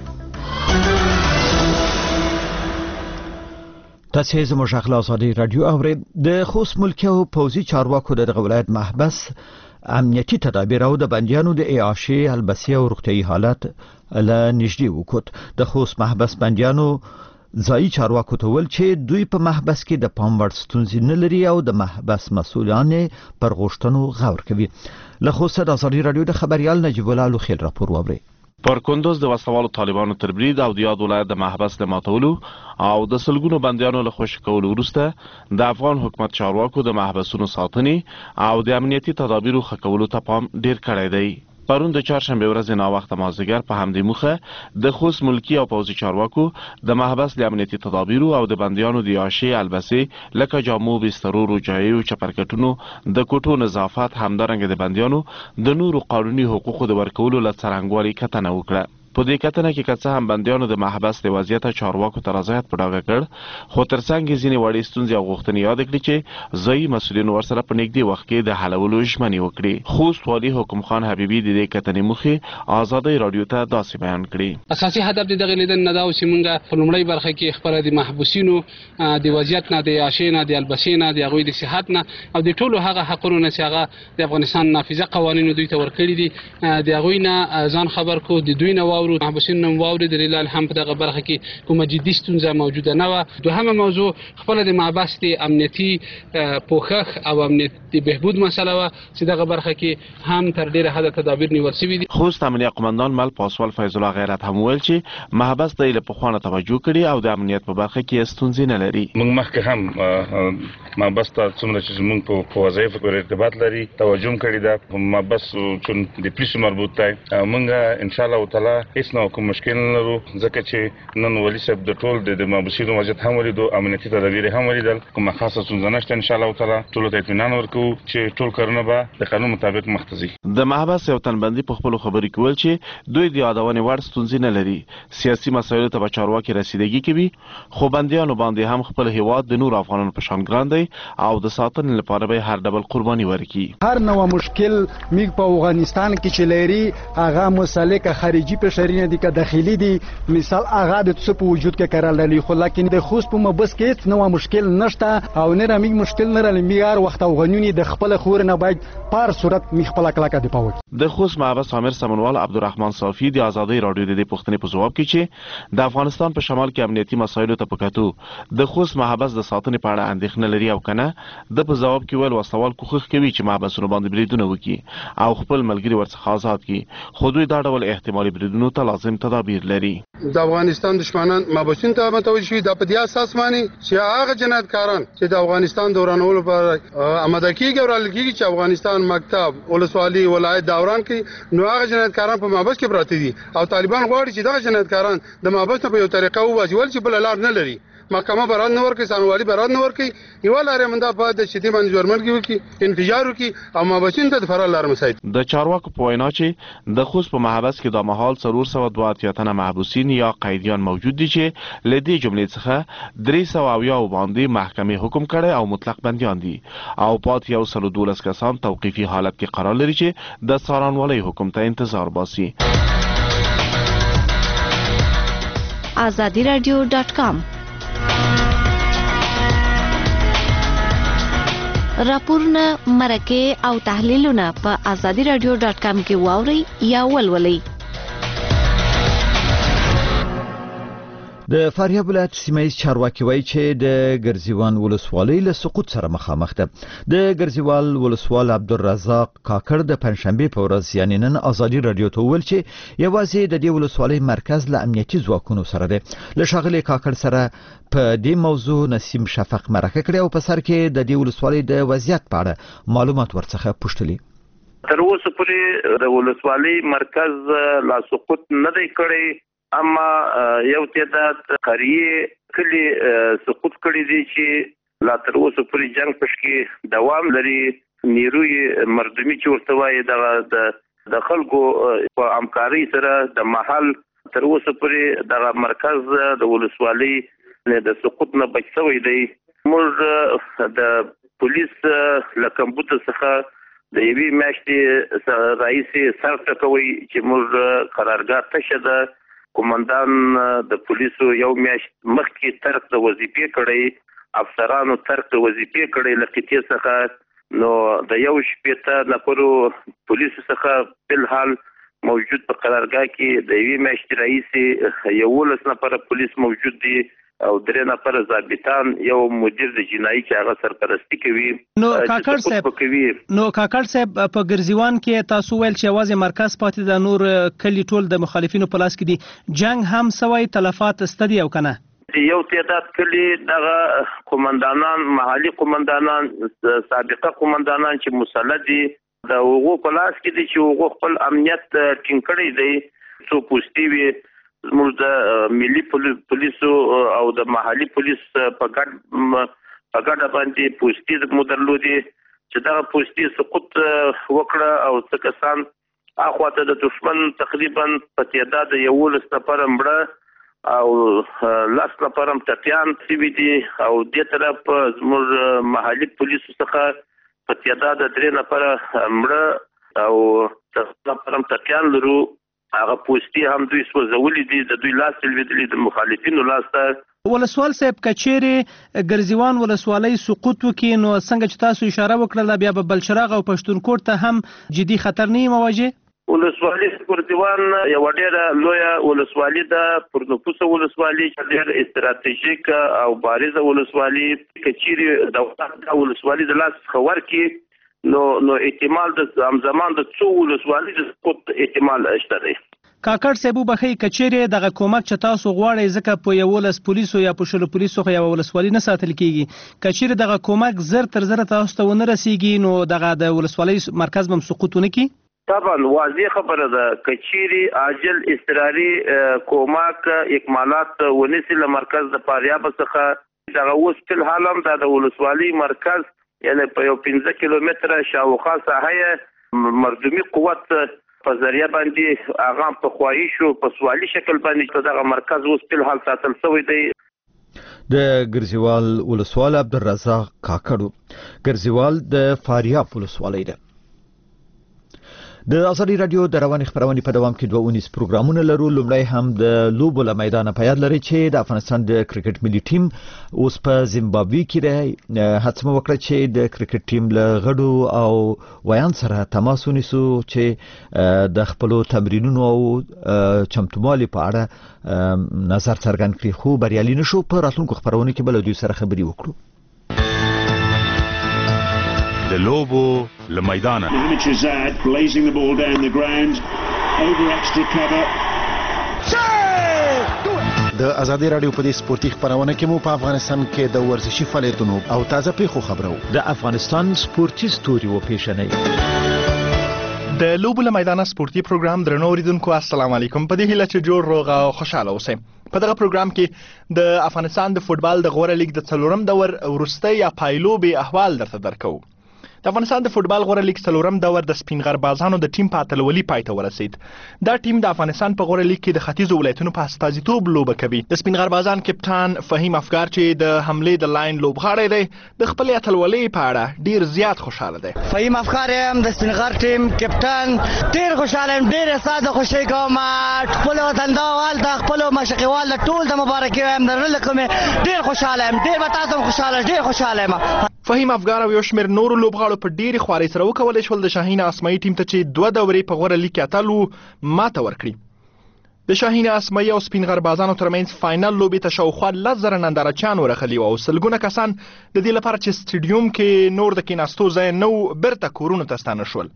تاسو زموږ غږ له ازادي رادیو اورئ. د خوست ملکي او پوځي چارواکو د دغه ولایت محبس امنیتي تدابیر او د بندیانو د اعاشې البسي او روغتیايي حالت له نږدې وکوت. د خوست محبس بندیانو ځایي چارواکو ته ویل چې دوی په محبس کې د پام وړ ستونزې نه لري او د محبس مسؤلان پر غوښتنو غور کوي. له خوست د ازادي رادیو د خبريال نجیب الله لوخیل راپور واوري. پر کندوز د وسوالو طالبانو تر برید او د یاد ولایت د محبس د ماتولو او د سلګونو بندیانو له خوشي کولو وروسته د افغان حکومت چارواکو د محبسونو ساتنې او د امنیتي تدابیرو ښه کولو ته پام ډیر کړی دی. پرون د چهارشنبه ورځ ناوخته مازدیګر په همدې موخه د خوست ملکی او پوځي چارواکو د محبس د امنیتي تدابیرو او د بندیانو د عاشې البسي لکه جامو بسترو روجایو چپرکټونو د کوټو نظافت همدارنګه د بندیانو د نورو قانوني حقوقو د ورکولو له څرنګوالي کتنه وکړه. په دې کتنه کې که څه هم بندیانو د محبس د وضعیت چارواکو ته رضایت په ډاګه کړ، خو ترڅنګ یې ځینې وړې ستونزې او غوښتنې یاد کړې چې ځایي مسؤلینو ورسره په نږدې وخت کې د حلولو ژمنې وکړې. خوست والي حکم خان حبیبي د دې کتنې موخې ازادۍ رادیو ته داسې بیان کړې. اساسي هدف د دغه لیدنې نه دا و چې موږ په لومړۍ برخه کې خپله د محبوسینو د وضعیت نه، د عاشې نه، د البسې نه، د هغوی د صحت نه او د ټولو هغه حقونو نه چې هغه د افغانستان نافذه قوانینو دوی ته ورکړي دي د هغوی نه ځان خبر کو، د دوی نه واورو، محبوسینو واورید. لله الحمد په دغه برخه کې کومه جدي ستونزه موجوده نه وه. دوهمه موضوع خپله د محبس د امنیتي پوښښ او امنیتي بهبود مسله وه چې دغه برخه کې هم تر ډېره حده تدابیر نیول شوي دي. خوست امنیه قمندان مل پاسوال فیض الله غیرت هم وویل چې محبس ته یې له پخوا نه توجه کړې او د امنیت په برخه کې ستونزې نه لري. موږ مخکې هم محبس ته څومره چې زموږ په وظایفو پورې ارتباط لري توجه کړې ده. محبس چون د پولیسو مربوط دی، موږ ان شاء الله تعالی هیڅ نه کوم مشکل نه لرو ځکه چې نن والي صاحب د ټول د محبوسینو وضعیت هم ولیدو، امنیتي تدابیر هم ولیدل، کومه خاصه ستونزه نشته. ان شاء الله تعالی ټولو ته اطمینان ورکوو چې ټول کارونه به د قانون مطابق مخته ځي. د محبس یو تنبندي په خپلو خبرې کې ویل چې دوی د یادونې وړ ستونزې نه لري. سیاسي مسایلو ته به چارواکي رسیدګي کوي، خو بندیانو باندې هم خپل هیواد د نور افغانانو په شان ګران دی او د ساتنې لپاره به هر ډول قرباني ورکړي. هر نوع مشکل میګ په افغانستان کې چې لري هغه مسلې که خارجي پیش بشري نه دي که داخلي دي مثال هغه د څه په وجود کې کارل لري خو لکه د خوست په مبس کې نو مشکل نشته او نه رامي مشکل نه لري میار وخت او غنونی د خپل خور نه باید پار صورت می خپل کلاکه دی پاوي د خوست محبس عامر سمنوال عبدالرحمن صافي د آزادۍ رادیو د دې پوښتنې په جواب کې چې د افغانستان په شمال کې امنیتي مسایلو ته پکاتو د خوست محبس د ساتنې په اړه اندېښنه لري او کنه د په جواب کې ویل وسوال کوخ کوي چې محبسونه باندې بریدونه وکړي او خپل ملګری ورڅخه آزاد کړي خو دوی دا ډول احتمالي بریدونو ته لازم تدابیر لري. د افغانستان دشمنان محبسین ته متوجه شي د په دې اساس باندې چې هغه جنایتکاران چې د افغانستان دورانولو لپاره آماده کیږي او لکه چې افغانستان مکتب ولسوالي ولایت دوران کوي نو هغه جنایتکاران په محبس کې پراته دي او طالبان غواړي چې دغه جنایتکاران د محبس په یو طریقه وواجول چې بل لار نه لري محکمه برات نه ورکړي سانوالي برات نه ورکړي یو لارې مندا په د شتي باندې جرمنګي وکي انفجار وکي او محبسین ته فرار لار مساعد د چارواکو په وینا چې د خوست په محبس کې د مهال څلور سوه دوه اتیا تنه محبوسین یا قیدیان موجود دي چې له دې جملې څخه درې سوه اویا باندې محکمې حکم کړی او مطلق بندیان دي او پات یو سل دولس کسان توقیفي حالت کې قرار لري چې د څارنوالۍ حکم ته انتظار باسي. آزادی رادیو ډاټ کام راپورونه مرکه او تحلیلونه په آزادی رادیو ډاټ کام کې واوري یا ولولئ. د فاریاب ولایت سیمایي چارواکي وایي چې د ګرزیوان ولسوالۍ له سقوط سره مخامخ ده. د ګرزیوال ولسوال عبدالرزاق کاکړ د پنځشنبه په ورځ یعنی نن آزادی رادیو ته ویل چې یوازې د دې ولسوالۍ مرکز له امنیتي ځواکونو سره ده. له ښاغلي کاکړ سره په دې موضوع نسیم شفق مرکه کړې او په سر کې د دې ولسوالۍ د وضعیت په اړه معلومات ورڅخه پوښتلي. تر اوسه پورې د ولسوالۍ مرکز لا سقوط نه دی کړی اما یو تعداد قریه کلی سقوط کړی دي چې لا تر اوسه پورې جنگ پښکې دوام لري. نیروی مردمي چې ورته وایي د د خلکو په همکارۍ سره د محل تر اوسه پورې د مرکز د ولسوالۍ د سقوط نه بچ شوی دی. موږ د پولیس له کمپیوټر څخه د یوې میاشتې راهیسې سر ټکوي چې موږ قرارګاه تشه ده. کومندان د پولیسو یو میاشت مخکې ترک د وظیفې کړی افسرانو ترک د وظیفې کړی لقطې څخه نو د یو شپېته نفرو پولیسو څخه فلحال موجود په قرارګاه کې د یوې میاشتې راهیسې یولس نفره پولیس موجود دي او درې نفر ضابطان یو مدیر د جنایي چې هغه سرپرستی کوي. نو کاکړ صاحب نو کاکړ صاحب په ګرزیوان کې تاسو ویل چې یوازې مرکز پاتې د نور کلی ټول د مخالفینو په لاس کې دي. جنگ هم سوی تلفات استدي او کنه یو تعداد کلی دغه قومندانان محلي قومندانان سابقه قومندانان چې مسلط دي د هغو په لاس کې دي چې هغو خپل امنیت ټینګ کړی دی. څو پوسټي وي زموږ د ملي پولیسو او د محلي پولیس په ګډ په ګډه باندې پوسټي مو درلودې چې دغه پوسټي سقوط وکړه او څه کسان اخواته د دشمن تقریبا په تعداد یولس نفر مړه او لاس نفر ټپیان شوي دي او دې طرف زموږ محلي پولیسو څخه په تعداد درې نفر مړه او څلور نفر ټپیان لرو. هغه پوسټي هم دوی سوځولي دي د دوی لاس لویدلي د مخالفینو لاس ته. ولسوال صاحب کچېرې ګرزیوان ولسوالۍ سقوط وکړي نو څنګه چې تاسو اشاره وکړله بیا به بلچراغ او پښتونخوا ته هم جدي خطر نه مواجه. ولسوالۍ ګرزیوان یو ډېره لویه ولسوالي ده پر نفوسه ولسوالي چې ډېر استراتیژیک او بارزه ولسوالي کچېرې د ولسوالي د لاس څخه ورکړي نو نو احتمال د همزمان د څو ولسوالۍ د سقوط احتمال شته دی. کاکړ صاحب بخي کچېرې دغه کومک چې تاسو غواړئ ځکه په یولس پولیسو یا په شلو پولیسو خو یو ولسوالۍ نه ساتل کیږي. کچېرې دغه کومک زر تر زر تاسو ته ونه رسیږي نو دغه د ولسوالۍ مرکز هم سقوط ونه کی. طبعا واضح خبره ده کچېرې عاجل اضطراري کومک اکمالات ونیسي له مرکز د فاریاب څخه دغه اوس فل حال هم د ولسوالۍ مرکز یعنی په یو پنځه کیلومتره شاوخوا ساحه مردمي قوت په ذریعہ باندې هغه په خواهشو په سوالي شکل باندې دغه مرکز اوس په حال ساتل شوی دی. د ګرزیوال ولسوال عبدالرزاق کاکړ ګرزیوال د فاریاب ولسوالۍ ده. د ازادي رادیو د رواني خبرونې په دوام کې دوه اونیز پروګرامونه لرو. لومړی هم د لوبو له میدانه په یاد لري چې د افغانستان د کرکټ ملي ټیم اوس په زیمبابوې کې دی. هڅه مو وکړه چې د کرکټ ټیم له غړو او ویان سره تماس ونیسو چې د خپلو تمرینونو او چمتووالي په اړه نظر څرګند کړي، خو بریالي نشو. په راتلونکو خبرونو کې به له دوی سره خبرې وکړو. د لوبو له میدانه د ازادي رادیو په دې سپورتي خبرونه کې مو په افغانستان کې د ورزشي فعالیتونو او تازه پیښو خبرو. د افغانستان سپورتي ستوري و پیښنې د لوبو له میدانه سپورتي پروګرام درنو اوریدونکو السلام علیکم. په دې هیله چې جوړ روغ او خوشاله اوسئ. په دغه پروګرام کې د افغانستان د فوتبال د غوره لیګ د څلورم دور وروستۍ یا پایلوبې احوال درته درکو. د افغانستان د فوتبال غوره لیګ څلورم دور د سپین غربازانو د ټیم په اتلولي پای ته ورسید. دا ټیم د افغانستان په غوره لیګ کې د ختیځو ولایتونو په استازیتوب لوبه کوي. د سپین غربازان کپټان فهیم افګار چې د حملې د لاین لوبغاړی دی د خپل اتلولي په اړه ډیر زیات خوشاله دی. فهیم افګار هم د سپین غر ټیم کپټان ډیر خوشاله یم، ډیر ساده خوشی کوم. خپل وطندوال د خپل مشقوال ټول د مبارکي هم درل کوم. ډیر خوشاله یم، ډیر تاسو خوشاله، ډیر خوشاله یم. فهیم افګار او یو شمېر نورو لوبغاړو په ډېرې خوارۍ سره وکولی شول د شاهین اسماعي ټیم ته چې دوه دورې په غوره لیګ کې اتل وو ماته ورکړي. د شاهین اسماعي او سپین غربازانو ترمنځ فاینل لوبې ته شاوخوا لس زره نندارچیان ورغلي وو او سلګونه کسان د دې لپاره چې سټیډیوم کې نور د کېناستو ځای نه و بیرته کورونو ته ستانه شول.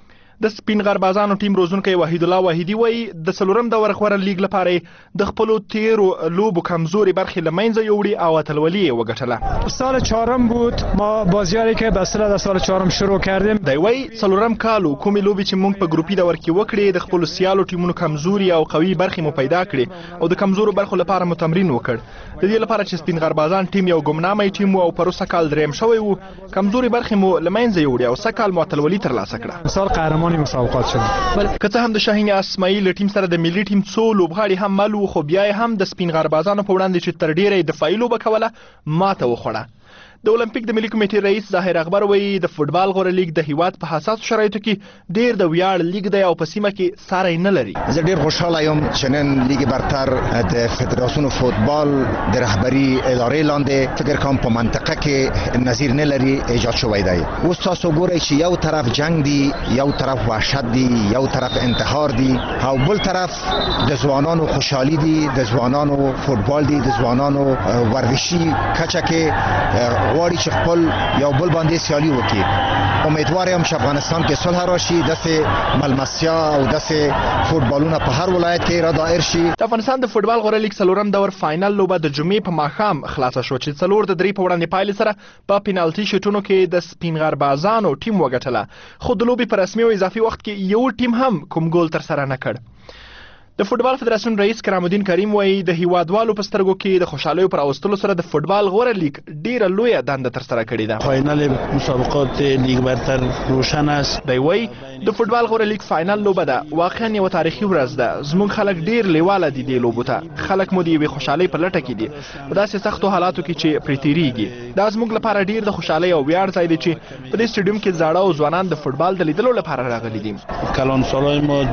د سپین غربازانو ټیم روزونکی وحید الله واحدي وایي د څلورم دور غوره لیګ لپاره د خپلو تیرو لوبو کمزوري برخې له منځه یوړي او اتلولي یې وګټله. سال چهارم بود ما بازیاری که به اصطلاح د سال چهارم شروع کردیم. دی وایي څلورم کال و کومې لوبې چې موږ په ګروپي دور کې وکړې د خپلو سیالو ټیمونو کمزوري او قوي برخې مو پیدا کړې او د کمزورو برخو لپاره مو تمرین وکړ. د دې لپاره چې سپین غربازان ټیم یو ګمنامه ټیم و او پروسه کال دریم شوی و کمزوري برخې مو له منځه یوړي او سږ کال مو اتلولي ترلاسه کړه. سال قهرمان مسابقات شد. که څه هم د شاهین اسماعي له ټیم سره د ملي ټیم څو لوبغاړي هم مل وو خو بیا هم د سپین غربازانو په وړاندې چې تر ډیره دفاعي لوبه کوله ماته وخوړه. د اولمپیک د ملي کمیټې رئیس ظاهر اکبر وایي د فوتبال غوره لیګ د هیواد په حساسو شرایطو کې ډیر د ویاړ لیګ دی او په سیمه کې ساری نه لري. زه ډیر خوشاله یم چې نن لیګ برتر د فدراسیون فوتبال د رهبری ادارې لاندې فکر کوم په منطقه کې نظیر نه لري ایجاد شوی دی. اوس تاسو ګورئ چې یو طرف جنگ دی، یو طرف وحشت دی، یو طرف انتحار دی او بل طرف د ځوانانو خوشحالي دی، د ځوانانو فوتبال دی، د ځوانانو ورزشي کچه کې غواړي چې خپل یو بل باندې سیالي وکړي. امیدوار یم چې افغانستان کې صلح راشي، داسې ملمسیا او داسې فوتبالونه په هر ولایت کې را دایر شي. د افغانستان د فوتبال غوره لیګ څلورم دور فاینل لوبه د جمعې په ماښام خلاصه شو چې څلور د درې په وړاندې پایلې سره په پینالټي شوټونو کې د سپین غربازانو ټیم وګټله، خو د لوبې په رسمي او اضافي وخت کې یو ټیم هم کوم ګول تر سره نه کړ. د فوتبال فدراسیون رئیس کرام الدین کریم وایي د هیوادوالو په سترګو کې د خوشحالیو پر اوستلو سره د فوتبال غوره لیګ ډیره لویه دنده تر سره کړې ده. فاینال مسابقات لیگ برتر روشن است. دی وایي د فوتبال غوره لیګ فاینال لوبه ده واقعا یو تاریخي ورځ ده. زموږ خلک ډیر لیواله دي دې لوبو ته. خلک مو د یوې خوشحالۍ په لټه کې دي په داسې سختو حالاتو کې چې پرې تېرېږي. دا زموږ لپاره ډیر د خوشحالۍ او ویاړ ځای دی چې په دې سټیډیوم کې زاړه او ځوانان د فوتبال د لیدلو لپاره راغلي دي. کلانسالای ما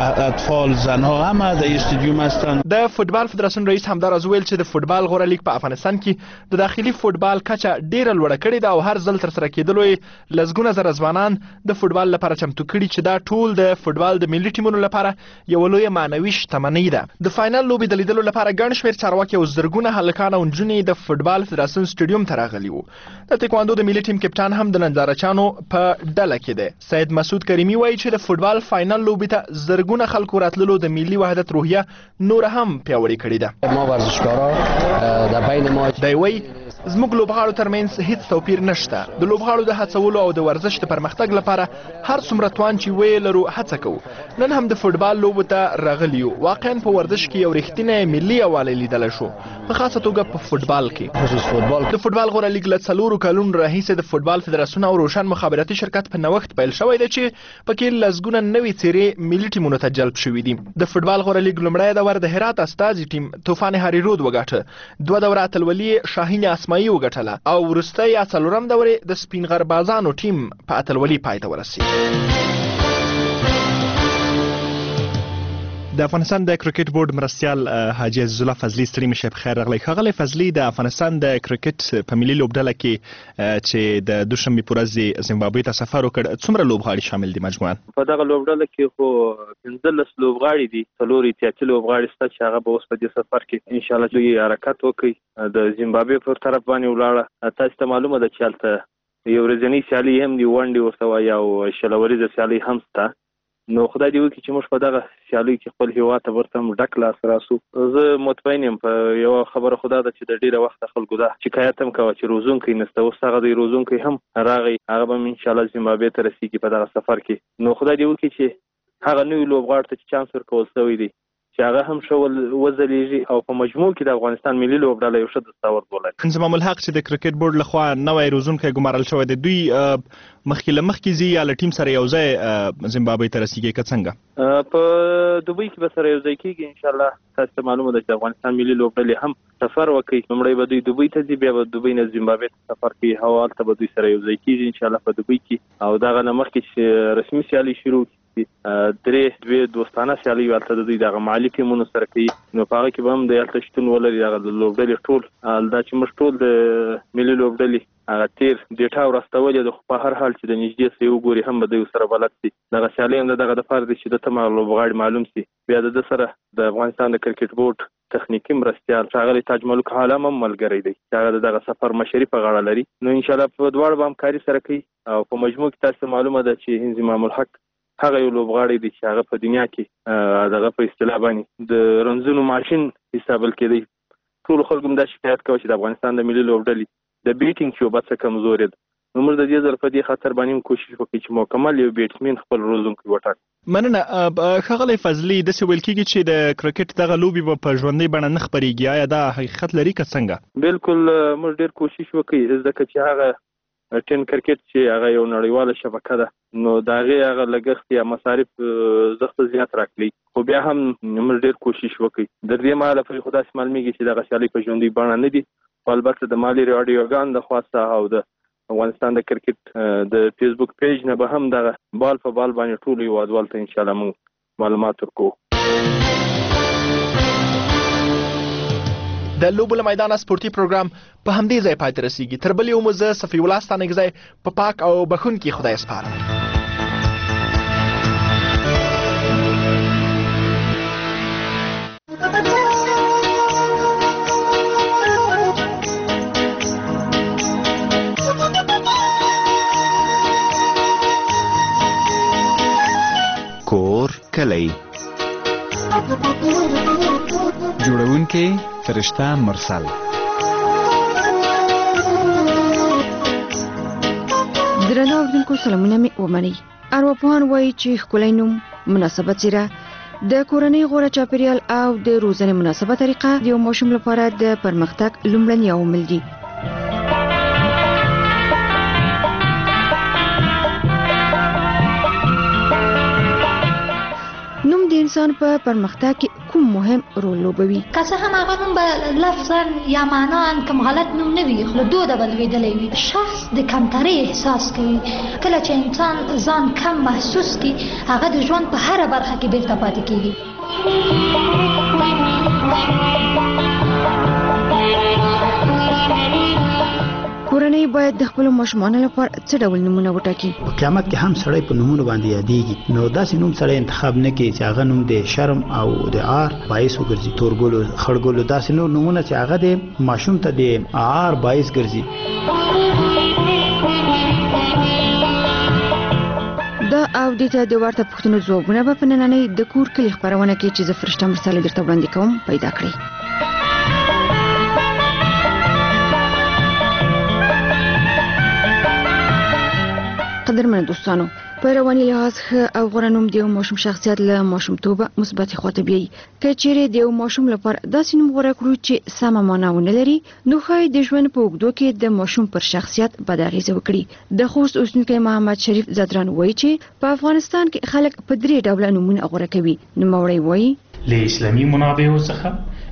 اطفال زنها همه در استادیوم هستند. د فوتبال فدراسیون رئیس همداراز ویل چې د فوتبال غوره لیګ په افغانستان کې د داخلي فوتبال کچه ډیره لوړه کړې ده او هر ځل تر سره کېدلو یې لسګونه زره ځوانان د فوتبال لپاره چمتو کړي چې دا ټول د فوتبال د ملي ټیمونو لپاره یو لویه معنوي شتمنۍ ده. د فاینل لوبې د لیدلو لپاره ګڼ شمېر چارواکي او زرګونه هلکان او نجونې د فوتبال فدراسیون سټیډیوم ته راغلي وو. د تکواندو د ملي ټیم کپټان هم د نندارچیانو په ډله کې دی. سید مسعود کریمي وایي چې د فوتبال فاینل لوبې ته زرګونه خلکو راتللو د ملي وحدت روحیه نور هم پیاوړې کړې ده. ما ورزشکارا د بین ما دی وایي زموږ لوبغاړو ترمنځ هیڅ توپیر نشته. د لوبغاړو د هڅولو او د ورزش د پرمختګ لپاره هر څومره توان چې ویې لرو هڅه کوو. نن هم د فوتبال لوبو ته راغلي یو. واقعا په ورزش کې یو رښتینی ملي یووالی لیدلی شو، په خاصه توګه په فوتبال کې. د فوتبال غوره لیګ له څلورو کلونو راهیسې د فوتبال فدراسیون او روشن مخابراتي شرکت په نوښت پیل شوی دی چې پکې لسګونه نوې څېرې ملي ټیمونو ته جلب شوي دي. د فوتبال غوره لیګ لومړی دور د هرات استازي ټیم طوفان هاریرود وګاټه. دوه دوره اتلولي شاهین اسماعي وګټله او وروستی یا څلورم دورې د سپین غربازانو ټیم په اتلولي پای ته ورسېد. د افغانستان د کرکټ بورډ مرستیال حاجی عزیز الله فضلي ستړي مشه په خیر راغلی. ښاغلی فضلي، د افغانستان د کرکټ په ملي لوبډله کې چې د دوشنبې په ورځ زیمبابوې ته سفر وکړ، څومره لوبغاړي شامل دي مجموعاً؟ په دغه لوبډله کې خو پنځلس لوبغاړي دي، څلور احتیاطي لوبغاړي شته چې هغه به اوس په دې سفر کې ان شاء الله دوی حرکت وکړي. د زیمبابوې پر طرف باندې ولاړه، تاسو ته معلومه ده چې هلته یو ورځنۍ سیالي هم دي، ونډې ورته وایي او شل ورځې سیالي هم شته. نو خدای دې وکړي چې موږ په دغه سیالیو کې خپل هېواد ته ورته هم ډک لاس راسو. زه مطمئن یم په یوه خبره خو دا ده چې د ډېره وخته خلکو دا شکایت هم کوه چې روزونکی نشته، اوس هغه دی روزونکی هم راغی، هغه به هم انشاءالله زیمبابوې ته رسېږي په دغه سفر کې. نو خدای دې وکړي چې هغه نوي لوبغاړو ته چې چانس ورکول شوی دی چې هغه هم ښه وځلیږي او په مجموع کې د افغانستان ملي لوبډله یو ښه دستاورد ولري. انضمام الحق چې د کرکټ بورډ لخوا نوی روزونکی ګمارل شوی دی، دوی مخکې له مخکې ځي یا له ټیم سره یو ځای زیمبابوې ته رسېږي که څنګه؟ په دوبۍ کې به سره یو ځای کېږي انشاءالله. تاسو ته معلومه ده چې د افغانستان ملي لوبډلې هم سفر وکړي. لومړی به دوی دوبۍ ته ځي، بیا به دوبۍ نه زیمبابوې ته سفر کوي او هلته به دوی سره یو ځای کېږي انشاءالله په دوبۍ کې. او دغه نه مخکې چې رسمي سیالي شروع درې دوې دوستانه سیالۍ هلته د دوی دغه محلي ټیمونو سره کوي. نو په هغه کې به هم د هلته شتون ولري دغه د لوبډلې ټول. دا چې موږ ټول د ملي لوبډلې هغه تیر ډیټا ورستولې ده، خو په هر حال چې د نږدې سره وګوري هم به دوی سره بلد شي. دغه سیالۍ هم د دغه دپاره دی چې د ته لوبغاړي معلوم شي. بیا د ده سره د افغانستان د کرکټ بورډ تخنیکي مرستیال ښاغلی تاج ملک عالم هم ملګری دی چې هغه د دغه سفر مشري په غاړه لري. نو انشاءالله په دواړو به همکاري سره کوي او په مجموع کې تاسو معلومه ده چې انضمام الحق هغه یو لوبغاړی دی چې هغه په دنیا کې دغه په اصطلاح باندې د رنځونو ماشین حسابل کېدی. ټولو خلکو هم دا شکایت کوي چې د افغانستان د ملي لوبډلې د بیټینګ شعبه څه کمزورې ده. نو موږ د دې ځل په دې خاطر باندې هم کوشش وکړو چې مکمل یو بیټسمین خپل روزونکی وټاکو. مننه. ښاغلی فضلي، داسې ویل کېږي چې د کرکټ دغه لوبې به په ژوندۍ بڼه نه خپرېږي، آیا دا حقیقت لري که څنګه؟ بالکل، موږ ډېر کوشش وکړو ځکه چې هغه ټین کرکټ چې هغه یو نړیواله شبکه ده، نو د هغې هغه لګښت یا مصارف زښته زیات راکړي. خو بیا هم موږ ډېر کوشش وکړو. د دې مهاله پورې خو داسې معلومېږي چې دغه سیالۍ په ژوندۍ بڼه نه دي. خو البته د مالي راډیوګانو د خوا څخه او د افغانستان د کرکټ د فیسبوک پیج نه به هم دغه بال په بال باندې ټولو هېوادوالو ته انشاءالله موږ معلومات ورکوو. د لوبو له میدانه سپورتي پروګرام په همدې ځای پای ته رسېږي. تر بلې یو مو زه صفي الله ستانکزی په پاک او بښونکي خدای سپارم. کور کلی جوړونکي فرشته مرسل. درنو اوریدونکو سلامونه مې ومنئ. ارواپوهان وایي چې ښکلی نوم، مناسبه څیره، د کورنۍ غوره چاپیریال او د روزنې مناسبه طریقه د یو ماشوم لپاره د پرمختګ لومړني عوامل دي. نوم د انسان په پرمختګ کې کوم مهم رول لوبوي؟ که څه هم هغه نوم به لفظا یا معنا کوم غلط نوم نه وي، خو دوده به لوېدلی وي. شخص د کمترۍ احساس کوي. کله چې انسان ځان کم محسوس کړي، هغه د ژوند په هره برخه کې بیرته پاتې کېږي. کورنۍ باید د خپل ماشومانو لپاره څه ډول نمونه وټاکي؟ قیامت کې هم سړی په نمونه باندې یادېږي. نو داسې نوم سړی انتخاب نه کوي چې هغه نوم د شرم او د عار باعث وګرځي. تورګلو، خړګلو، داسې نور نومونه چې هغه د ماشوم ته د عار باعث ګرځي. دا او دې ته د ورته پوښتنو ځوابونه به په نننۍ د کور کلي خپرونه کې چې زه فرشته مرسل درته وړاندې کوم پیدا کړئ. قدرمن دوستانو، په رواني لحاظ ښه او غوره نوم د یو ماشوم شخصیت له ماشومتوبه مثبتې خواته بیایي. که چیرې د یو ماشوم لپاره داسې نوم غوره کړو چې سمه معنا ونه لري، نو ښایي د ژوند په اوږدو کې د ماشوم پر شخصیت بد اغېزه وکړي. د خوست اوسېدونکی محمد شریف زدران وایي چې په افغانستان کې خلک په درې ډوله نومونه غوره کوي. نوموړی وایي له اسلامي منابعو څخه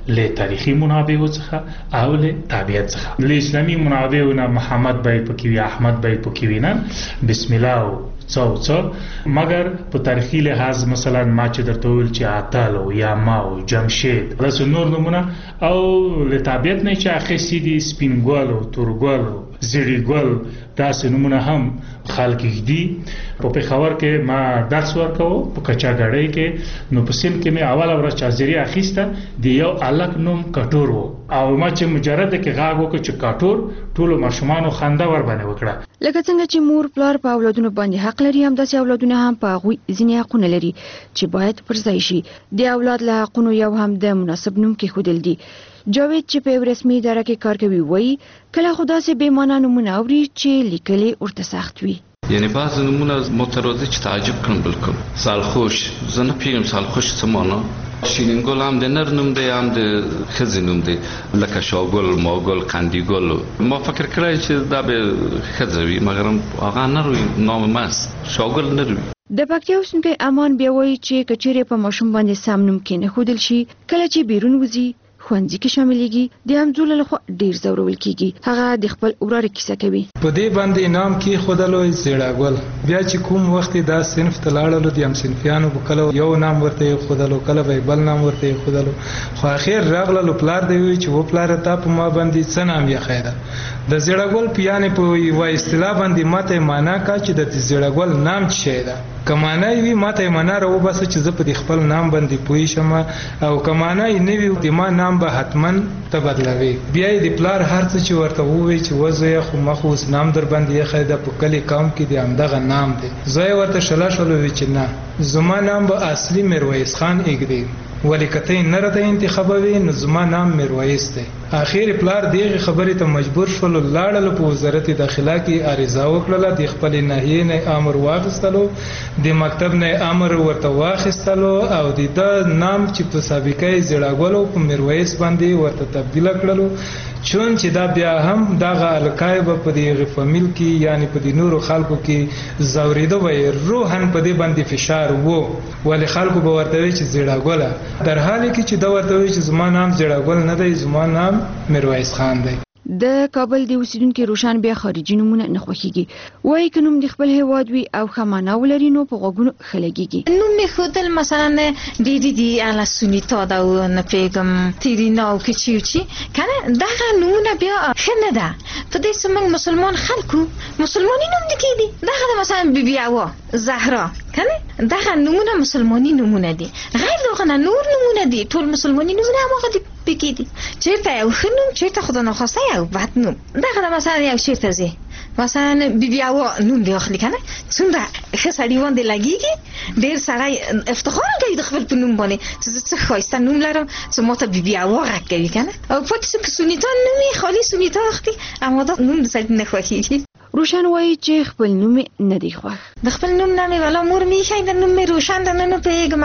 له تاریخي منابعو څخه او له تابعیت څخه. له اسلامي منابعو نه محمد باید پکې وي، احمد باید پکې وي، نه بسم الله څو څو، مګر په تاریخي لحاظ مثلا ما چې درته ویل چې اتالو یا ماو جمشید داسې نور نمونه، او له تابعیت نه چې اخیستي دي سپینګولو، تورګولو، زیړیګول داسې نمونه هم خلک دي. په پېښور کې ما درس ورکاوه په کچاګړۍ کې، نو په سیند کې مې اوله ورځ چې حاضري اخیسته د یو الک نوم کټور و، او ما چې مجرد کې غاږ وکړ چې کټور، ټولو ماشومانو خندا ور باندې وکړه. لکه څنګه چې مور پلار په اولادونو باندې حق لري، هم داسې اولادونه هم په هغوی ځینې حقونه لري چې باید پر ځای شي. د اولاد له حقونو یو هم د مناسب نوم کېښودل دي. جاوید چې په رسمي اداره کې کار کوي وایي کله خو داسې بې معنا نومونه اوري چې لیکل یې ورته سخت وي. یعنی بعض نمونه مترادف چې تعجب کړم بالکل. سالخوش، زه نه پوهېږم سالخوش څه معنا. شیرینګل هم د نر نوم دی، هم د ښځې نوم دی، لکه شاګل، ماګل، قندیګل. ما فکر کړی چې دا به ښځه وي، مګر هغه نر وي، نام مست شاګل نر وي. د پکتیا اوسېدونکی امان بیا وایي چې که چیرې په ماشوم باندې سم نوم کېنښودل شي، کله چې بیرون وځي ښوونځي کې شاملېږي د همزولو لخوا ډېر ځورول کېږي. هغه د خپل وراره کیسه کوي. په دې باندې انعام کېښودلو زیړاګل، بیا چې کوم وخت دا صنف ته لاړلو د همصنفیانو به کله یو نام ورته ایښودلو، کله به بل نام ورته ایښودلو، خو اخر راغللو پلار دی وایي چې و پلاره تا په ما باندې څه نام ایښی ده. د زیړاګل په یعنې په یوه اصطلاح باندې ماته یې معنا کا چې د زیړاګل نام څه شی ده. که معنا یې وي ماته یې معنا راوباسه چې زه په دې خپل نام باندې پوه شم، او که معنا یې نه وي د ما نام به حتما ته بدلوي. بیا یې د پلار هر څه چې ورته ووایي چې وزویه خو ما خو اوس نام در باندې ایښی ده، په کلي قوم کې د همدغه نام دی. زوی ورته شله شله وي چې نه، زما نام به اصلي میرویس خان ایږدي، ولې که ته یې نه راته انتخابوي نو زما نام میرویس دی. اخر پلار دغه خبرې ته مجبور شول، لاړل په وزارت داخله کې عریضه وکړه، د خپل ناحیې نه امر واخیستلو، د مکتب نه امر ورته واخیستلو، او د د نام چې په سابقه یې زیړاګل په میرویس باندې ورته تبدیل کړلو، چون چې دا بیا هم دغه الکای به په دغه فامیل کې یعنی په د نورو خلکو کې زوریدو وي، روحن په دې باندې فشار وو، ولې خلکو به ورته وي چې زیړاګل، در حالی کې چې دا ورته وي چې زما نام زیړاګل نه دی، زما نام میرویس خان دی. د کابل د اوسیدونکو روشن بیا خارجي نومونه نه خوښیږي. وایي که نوم د خپل هیواد وي او ښه معنا ولري نو په غوږونو ښه لګیږي. نوم ایښودل مثلا ډېرې دي اله سونیتا ده او نه پوهېږم تیرینا او که چي چي کنه، دغه نومونه بیا ښه نه ده. په دې څه موږ مسلمان خلکو مسلماني نوم دي کېدي، دغه د مثلا بیبي حوا، زهرا کنه، دغه نومونه مسلماني نومونه دي، غیر دغه نه نور نومونه دي، ټول مسلماني نومونه هماغه دي پکې دي. چېرته یو ښه نوم، چېرته خدا ناخواسته یو بد نوم. دغه د مثلا یو چېرته ځې مثلا بیبي حوا نوم دې واخلي کنه، څومره ښه سړي باندې لګېږي، ډېر سړی افتخار کوي د خپل په نوم باندې چې زه څه ښایسته نوم لرم چې ما ته بیبي حوا غږ کوي کنه. او پاتې شو که سونیتا نوم یې خالي سونیتا اخلي، اما دا نوم د سړي نه خوښېږي. روشن وایي چې خپل نوم نه دی خوښ. د خپل نوم نه مې والا مور مې ایښی د نوم مې روشن ده، نه نه پوهېږم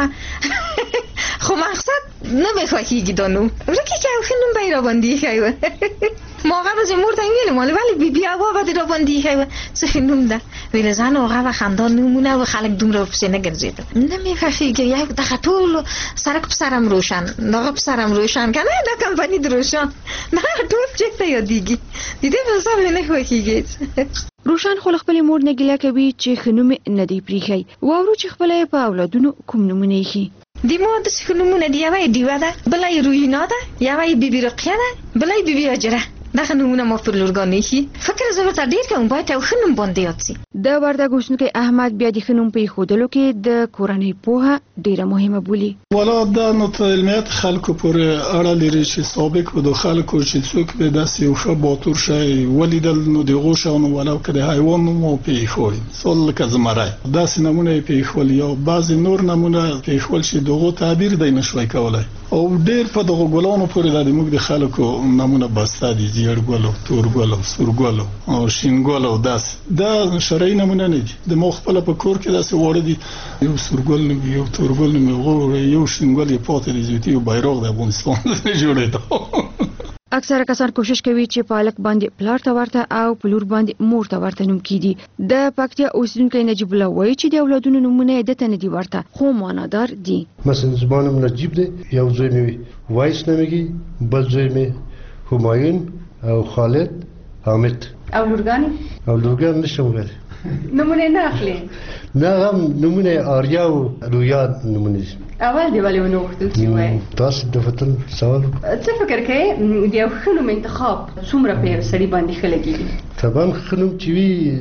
خو مقصد نه مې خوښېږي دا نوم، ورکې که یو ښه نوم به یې راباندې ایښی و. ما هغه ورځ مور ته ویلم ولې بیبي حوا به دې راباندې ایښی و، څه ښه نوم ده. ویله زه نو هغه به خندان نومونه و، خلک دومره ورپسې نه ګرځېدل. نه مې خوښېږي یو دغه ټول سړک په سر هم روشن، دغه په سر هم روشن که نه، دا کمپني د روشن دغه ټول چېرته یادېږي، د دې په حساب مې نه خوښېږي. روشن خو له خپلې مور نه ګیله کوي چې ښه نوم نه دی پرېښی. واورو چې خپله یې په اولادونو کوم نومونه ایښي. د ما داسې ښه نومونه دي، یوه یې ډیوه ده، بله یې روحینا ده، یوه یې بیبي رقیه ده، بله یې بیبي هاجره. دغه نومونه ما پر لورګانو ایښي. فکر زه ورته ډېر کوم باید یو ښه نوم باندې یاد سي. د وردګ اوسېدونکی احمد بیا د ښه نوم په ایښودلو کې د کورنۍ پوهه ډېره مهمه بولي. والا دا نو ته علمیت خلکو پورې اړه لري چې سابق و د خلکو چې څوک به داسې یو ښه باتور شی ولیدل نو د هغو شیانو ولو که د حیوان نوم و پرې ایښول، مثال لکه زمری، داسې نمونه یې پرې ایښول، یا بعضې نور نمونه پرې ایښول چې د هغو تعبیر دی نه شوی کولی. او ډېر په دغه ګلانو پورې دا د موږ د خلکو نمونه بسته دي، زیړګلو، تورګلو، سورګلو او شینګلو. داسې دا شرعي نمونه نه دي. د ما خپله په کور کې داسې واړه دي، یو سورګل نوم یو تورګل نوم یو شینګل یې پاتې دی، زیاتي یو بیرغ د افغانستان جوړېده. اکثره کسان کوشش کوي چې پالک باندې پلار ته ورته او پلور باندې مور ته ورته نوم کیدي د پکتیا اوسیدونکو نجیب الله وایي چې د اولادونو نومونه د ته نه دي ورته خو معنادار دي. مثلا زمانم نجیب دی، یو زوی مې وایس نومیږي، بل زوی مې همایون او خالد حامد. او لورګانی او لورګان نشم ویل نمونه نه اخلي. نه هم نمونه آریا او رویا نمونه. اول دی ولې ونه وختل چې وای تاسو د وطن سوال څه فکر کوي د یو خنوم انتخاب څومره په سړي باندې خلګي؟ طبعا خنوم چې وی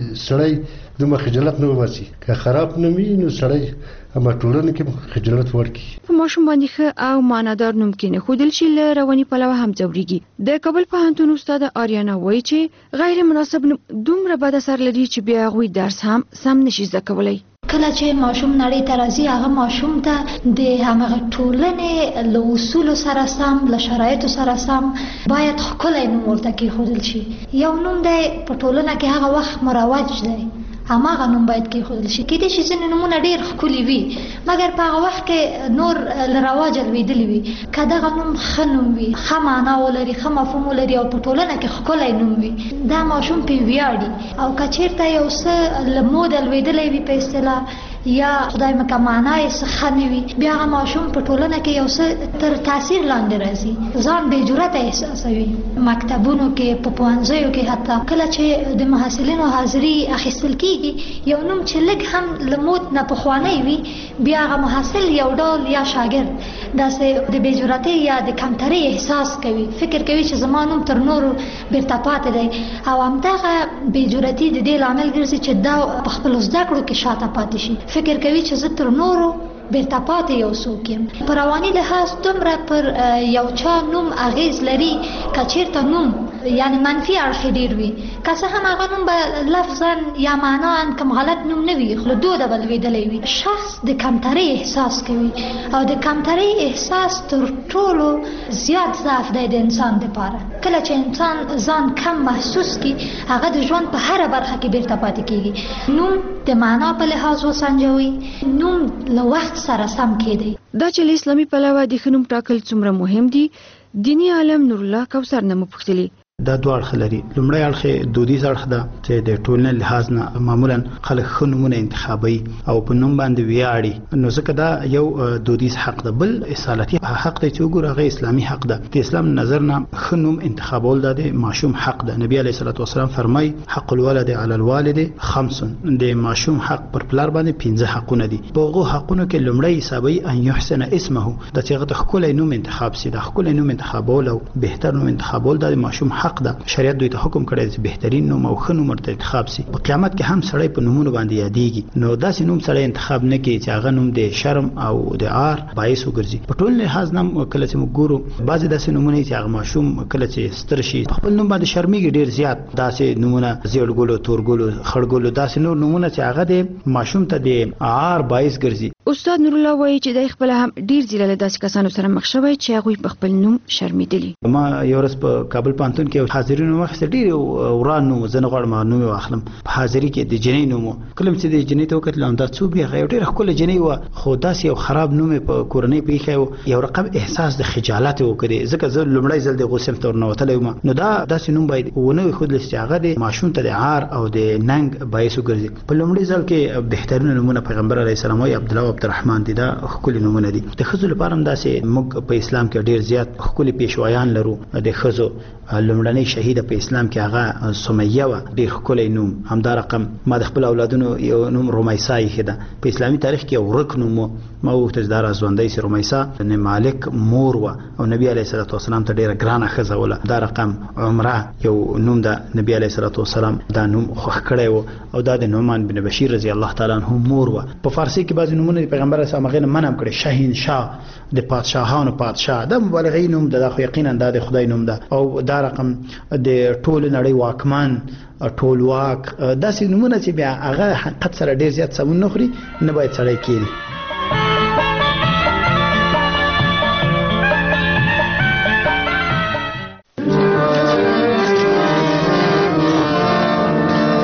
سړی د مخجلت نه وباسي، که خراب نه وي نو سړی اما ټولنه کې خجالت ورکی. په ماشوم باندې ښه او معنادار نوم کې نه خودل شي له رواني پلوه هم ځوريږي. د کابل پوهنتون استاد آریانا وایي چې غیر مناسب نوم دومره بد اثر لري چې بیا غوي درس هم سم نشي زده کولای. کله چې ماشوم نړۍ ته راځي هغه ماشوم ته د هغه ټولنې له اصولو سره سم له شرایطو سره سم باید ښکلی نوم ورته کېښودل شي. یو نوم دی په ټولنه کې هغه وخت مروج دی، هماغه نوم باید کېښودل شي. کېدای شي ځینې نومونه ډېر ښکلي وي مګر په هغه وخت کې نور له رواجه لوېدلي وي. که دغه نوم ښه نوم وي، ښه معنا ولري، ښه مفهوم ولري او په ټولنه کې ښکلی نوم وي، دا ماشوم پرې ویاړي. او که چېرته یو څه له موده لوېدلی وي په اصطلاح یا خدای مکه معنا یې څه ښه نه وي، بیا هغه ماشوم په ټولنه کې یو څه تر تاثیر لاندې راځي، ځان بې جرأته احساسوي. مکتبونو کې په پوهنځیو کې حتی کله چې د محصلینو حاضري اخیستل کېږي یو نوم چې لږ هم له مود نه پخوانی وي بیا هغه محصل یو ډول یا شاګرد داسې د بې جرأتۍ یا د کمترۍ احساس کوي، فکر کوي چې زما نوم تر نورو بیرته پاتې دی او همدغه بې جرأتي د دې لامل ګرځي چې دا په خپلو زده کړو کې شاته پاتې شي. فکر کوي چې زه تر نورو بیرته پاتې یو څوک یم. په رواني لحاظ دومره پر یو چا نوم اغیز لري که چېرته نوم یعنی منفي اړخ ډېر وي، که څه هم هغه نوم به لفظا یا معنا کوم غلط نوم نه وي خو له دوده به لوېدلی وي. شخص د کمترۍ احساس کوي او د کمترۍ احساس تر ټولو زیات ضعف دی د انسان دپاره. کله چې انسان ځان کم محسوس کړي هغه د ژوند په هره برخه کې بیرته پاتې کېږي. نوم د معنا په لحاظ وسنجوي، نوم له وخت سره سم کېدی. دا چې له اسلامي پلوه د ښه نوم ټاکل څومره مهم دي دیني عالم نور الله کوثر نه مو پوښتلي. دا دوه اړخ لري. لومړی اړخ دودیز اړخ ده چې د ټولنې لحاظ نه معمولا خلک ښه نومونه انتخابوي او په نوم باندې ویاړي، نو ځکه دا یو دودیز حق ده. بل اصالتي حق دی چې وګورو هغه اسلامي حق ده. د اسلام نظر نه ښه نوم انتخابول دا د ماشوم حق ده. نبی علیه الصلاة والسلام فرمای حق الولد علی الوالد خمس، د ماشوم حق پر پلار باندې پنځه حقونه دي. په هغو حقونو کې لومړی حسابوي ان یحسن اسمه، د چې هغه ته ښکلی نوم انتخاب سي. د ښکلی نوم انتخابول او بهتر نوم انتخابول دا د ماشوم حق ده. شریعت دوی ته حکم کړی چې بهترین نوم او ښه نوم ورته انتخاب سي. په قیامت کې هم سړی په نومونو باندې یادېږي، نو داسې نوم سړی انتخاب نه کوي چې هغه نوم د شرم او د عار باعث وګرځي. په ټول لحاظ نه کله چې موږ ګورو بعضې داسې نومونه چې هغه ماشوم کله چې ستر شي په خپل نوم باندې شرمېږي ډېر زیات. داسې نومونه زیړ ګلو، تور ګلو، خړ ګلو، داسې نور نومونه چې هغه د ماشوم ته د عار باعث ګرځي. استاد نور الله وایي چې د خپل هم ډیر ځله له داسې کسانو سره مخ شوی چې هغوی په خپل نوم شرمېدلي. ما یو ورځ په کابل پوهنتون کې حاضرینو واخیسته، ډېر وران نوم زه نه غواړم نوم یې واخلم. په حاضري کې د جنۍ نوم و. کله چې د جنۍ ته وکتلم دا څوک دی، هغه یو ډېره ښکلې جنۍ وه خو داسې یو خراب نوم یې په کورنۍ په ایښی و. یو رقم احساس د خجالت یې وکړې ځکه زه لومړی ځل د هغو صنف ته ورنوتلی وم. نو دا داسې نوم باید ونه وښودلی چې هغه د ماشوم ته د عار او د ننګ باعث وګرځي. په لومړي ځل کې بهترینه نومونه پیغمبر علیه السلام وایي عبدالله او عبدالرحمن دي. دا ښکلي نومونه دي. د ښځو لپاره هم داسې موږ په اسلام کې ډېر زیات ښکلي پیشوایان لرو. د ښځو لومړنۍ شهیده په اسلام کې هغه سمیه وه، ډېر ښکلی نوم. همدا رقم ما د خپل اولادونو یو نوم رومیسا ایښې ده. په اسلامي تاریخ کې یو ورک نوم و. ما وغوښتل چې دا را ژوندی سي. رومیسا بن مالک مور وه او نبي علیه الصلاة والسلام ته ډېره ګرانه ښځه وله. دا رقم عمره یو نوم ده، نبي علیه الصلاة والسلام دا نوم خوښ کړی و او دا د نعمان بن بشیر رضی الله تعالی عنه مور وه. په فارسي کې بعضې نومونه د پیغمبر علیه السلام هغې نه منع کړی. شهین شاه د پادشاهانو پادشاه، دا مبالغې نوم ده، دا خو یقینا دا د خدای نوم ده. او دا رقم د ټول نړۍ واکمن، ټولواک، داسې نومونه چې بیا هغه حقیقت سره ډېر زیات سمون نه خوري، نه باید سړی کېږي.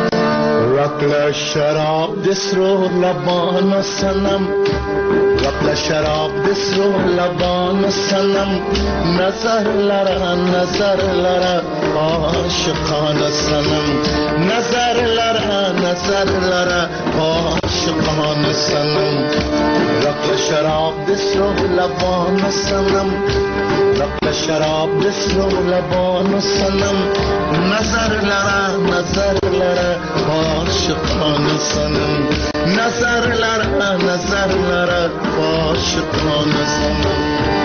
رکل شراب دسرو لبان سنم، رکل شراب دسرو لبان سنم نظر لرا نظر لرا عاشقان سنم نظر لرا نظر لرا عاشقان سنم رقل شراب دسرو لبان سنم رقل شراب دسرو لبان سنم نظر لرا نظر لرا عاشقان سنم نظر لرا نظر لرا عاشقان سنم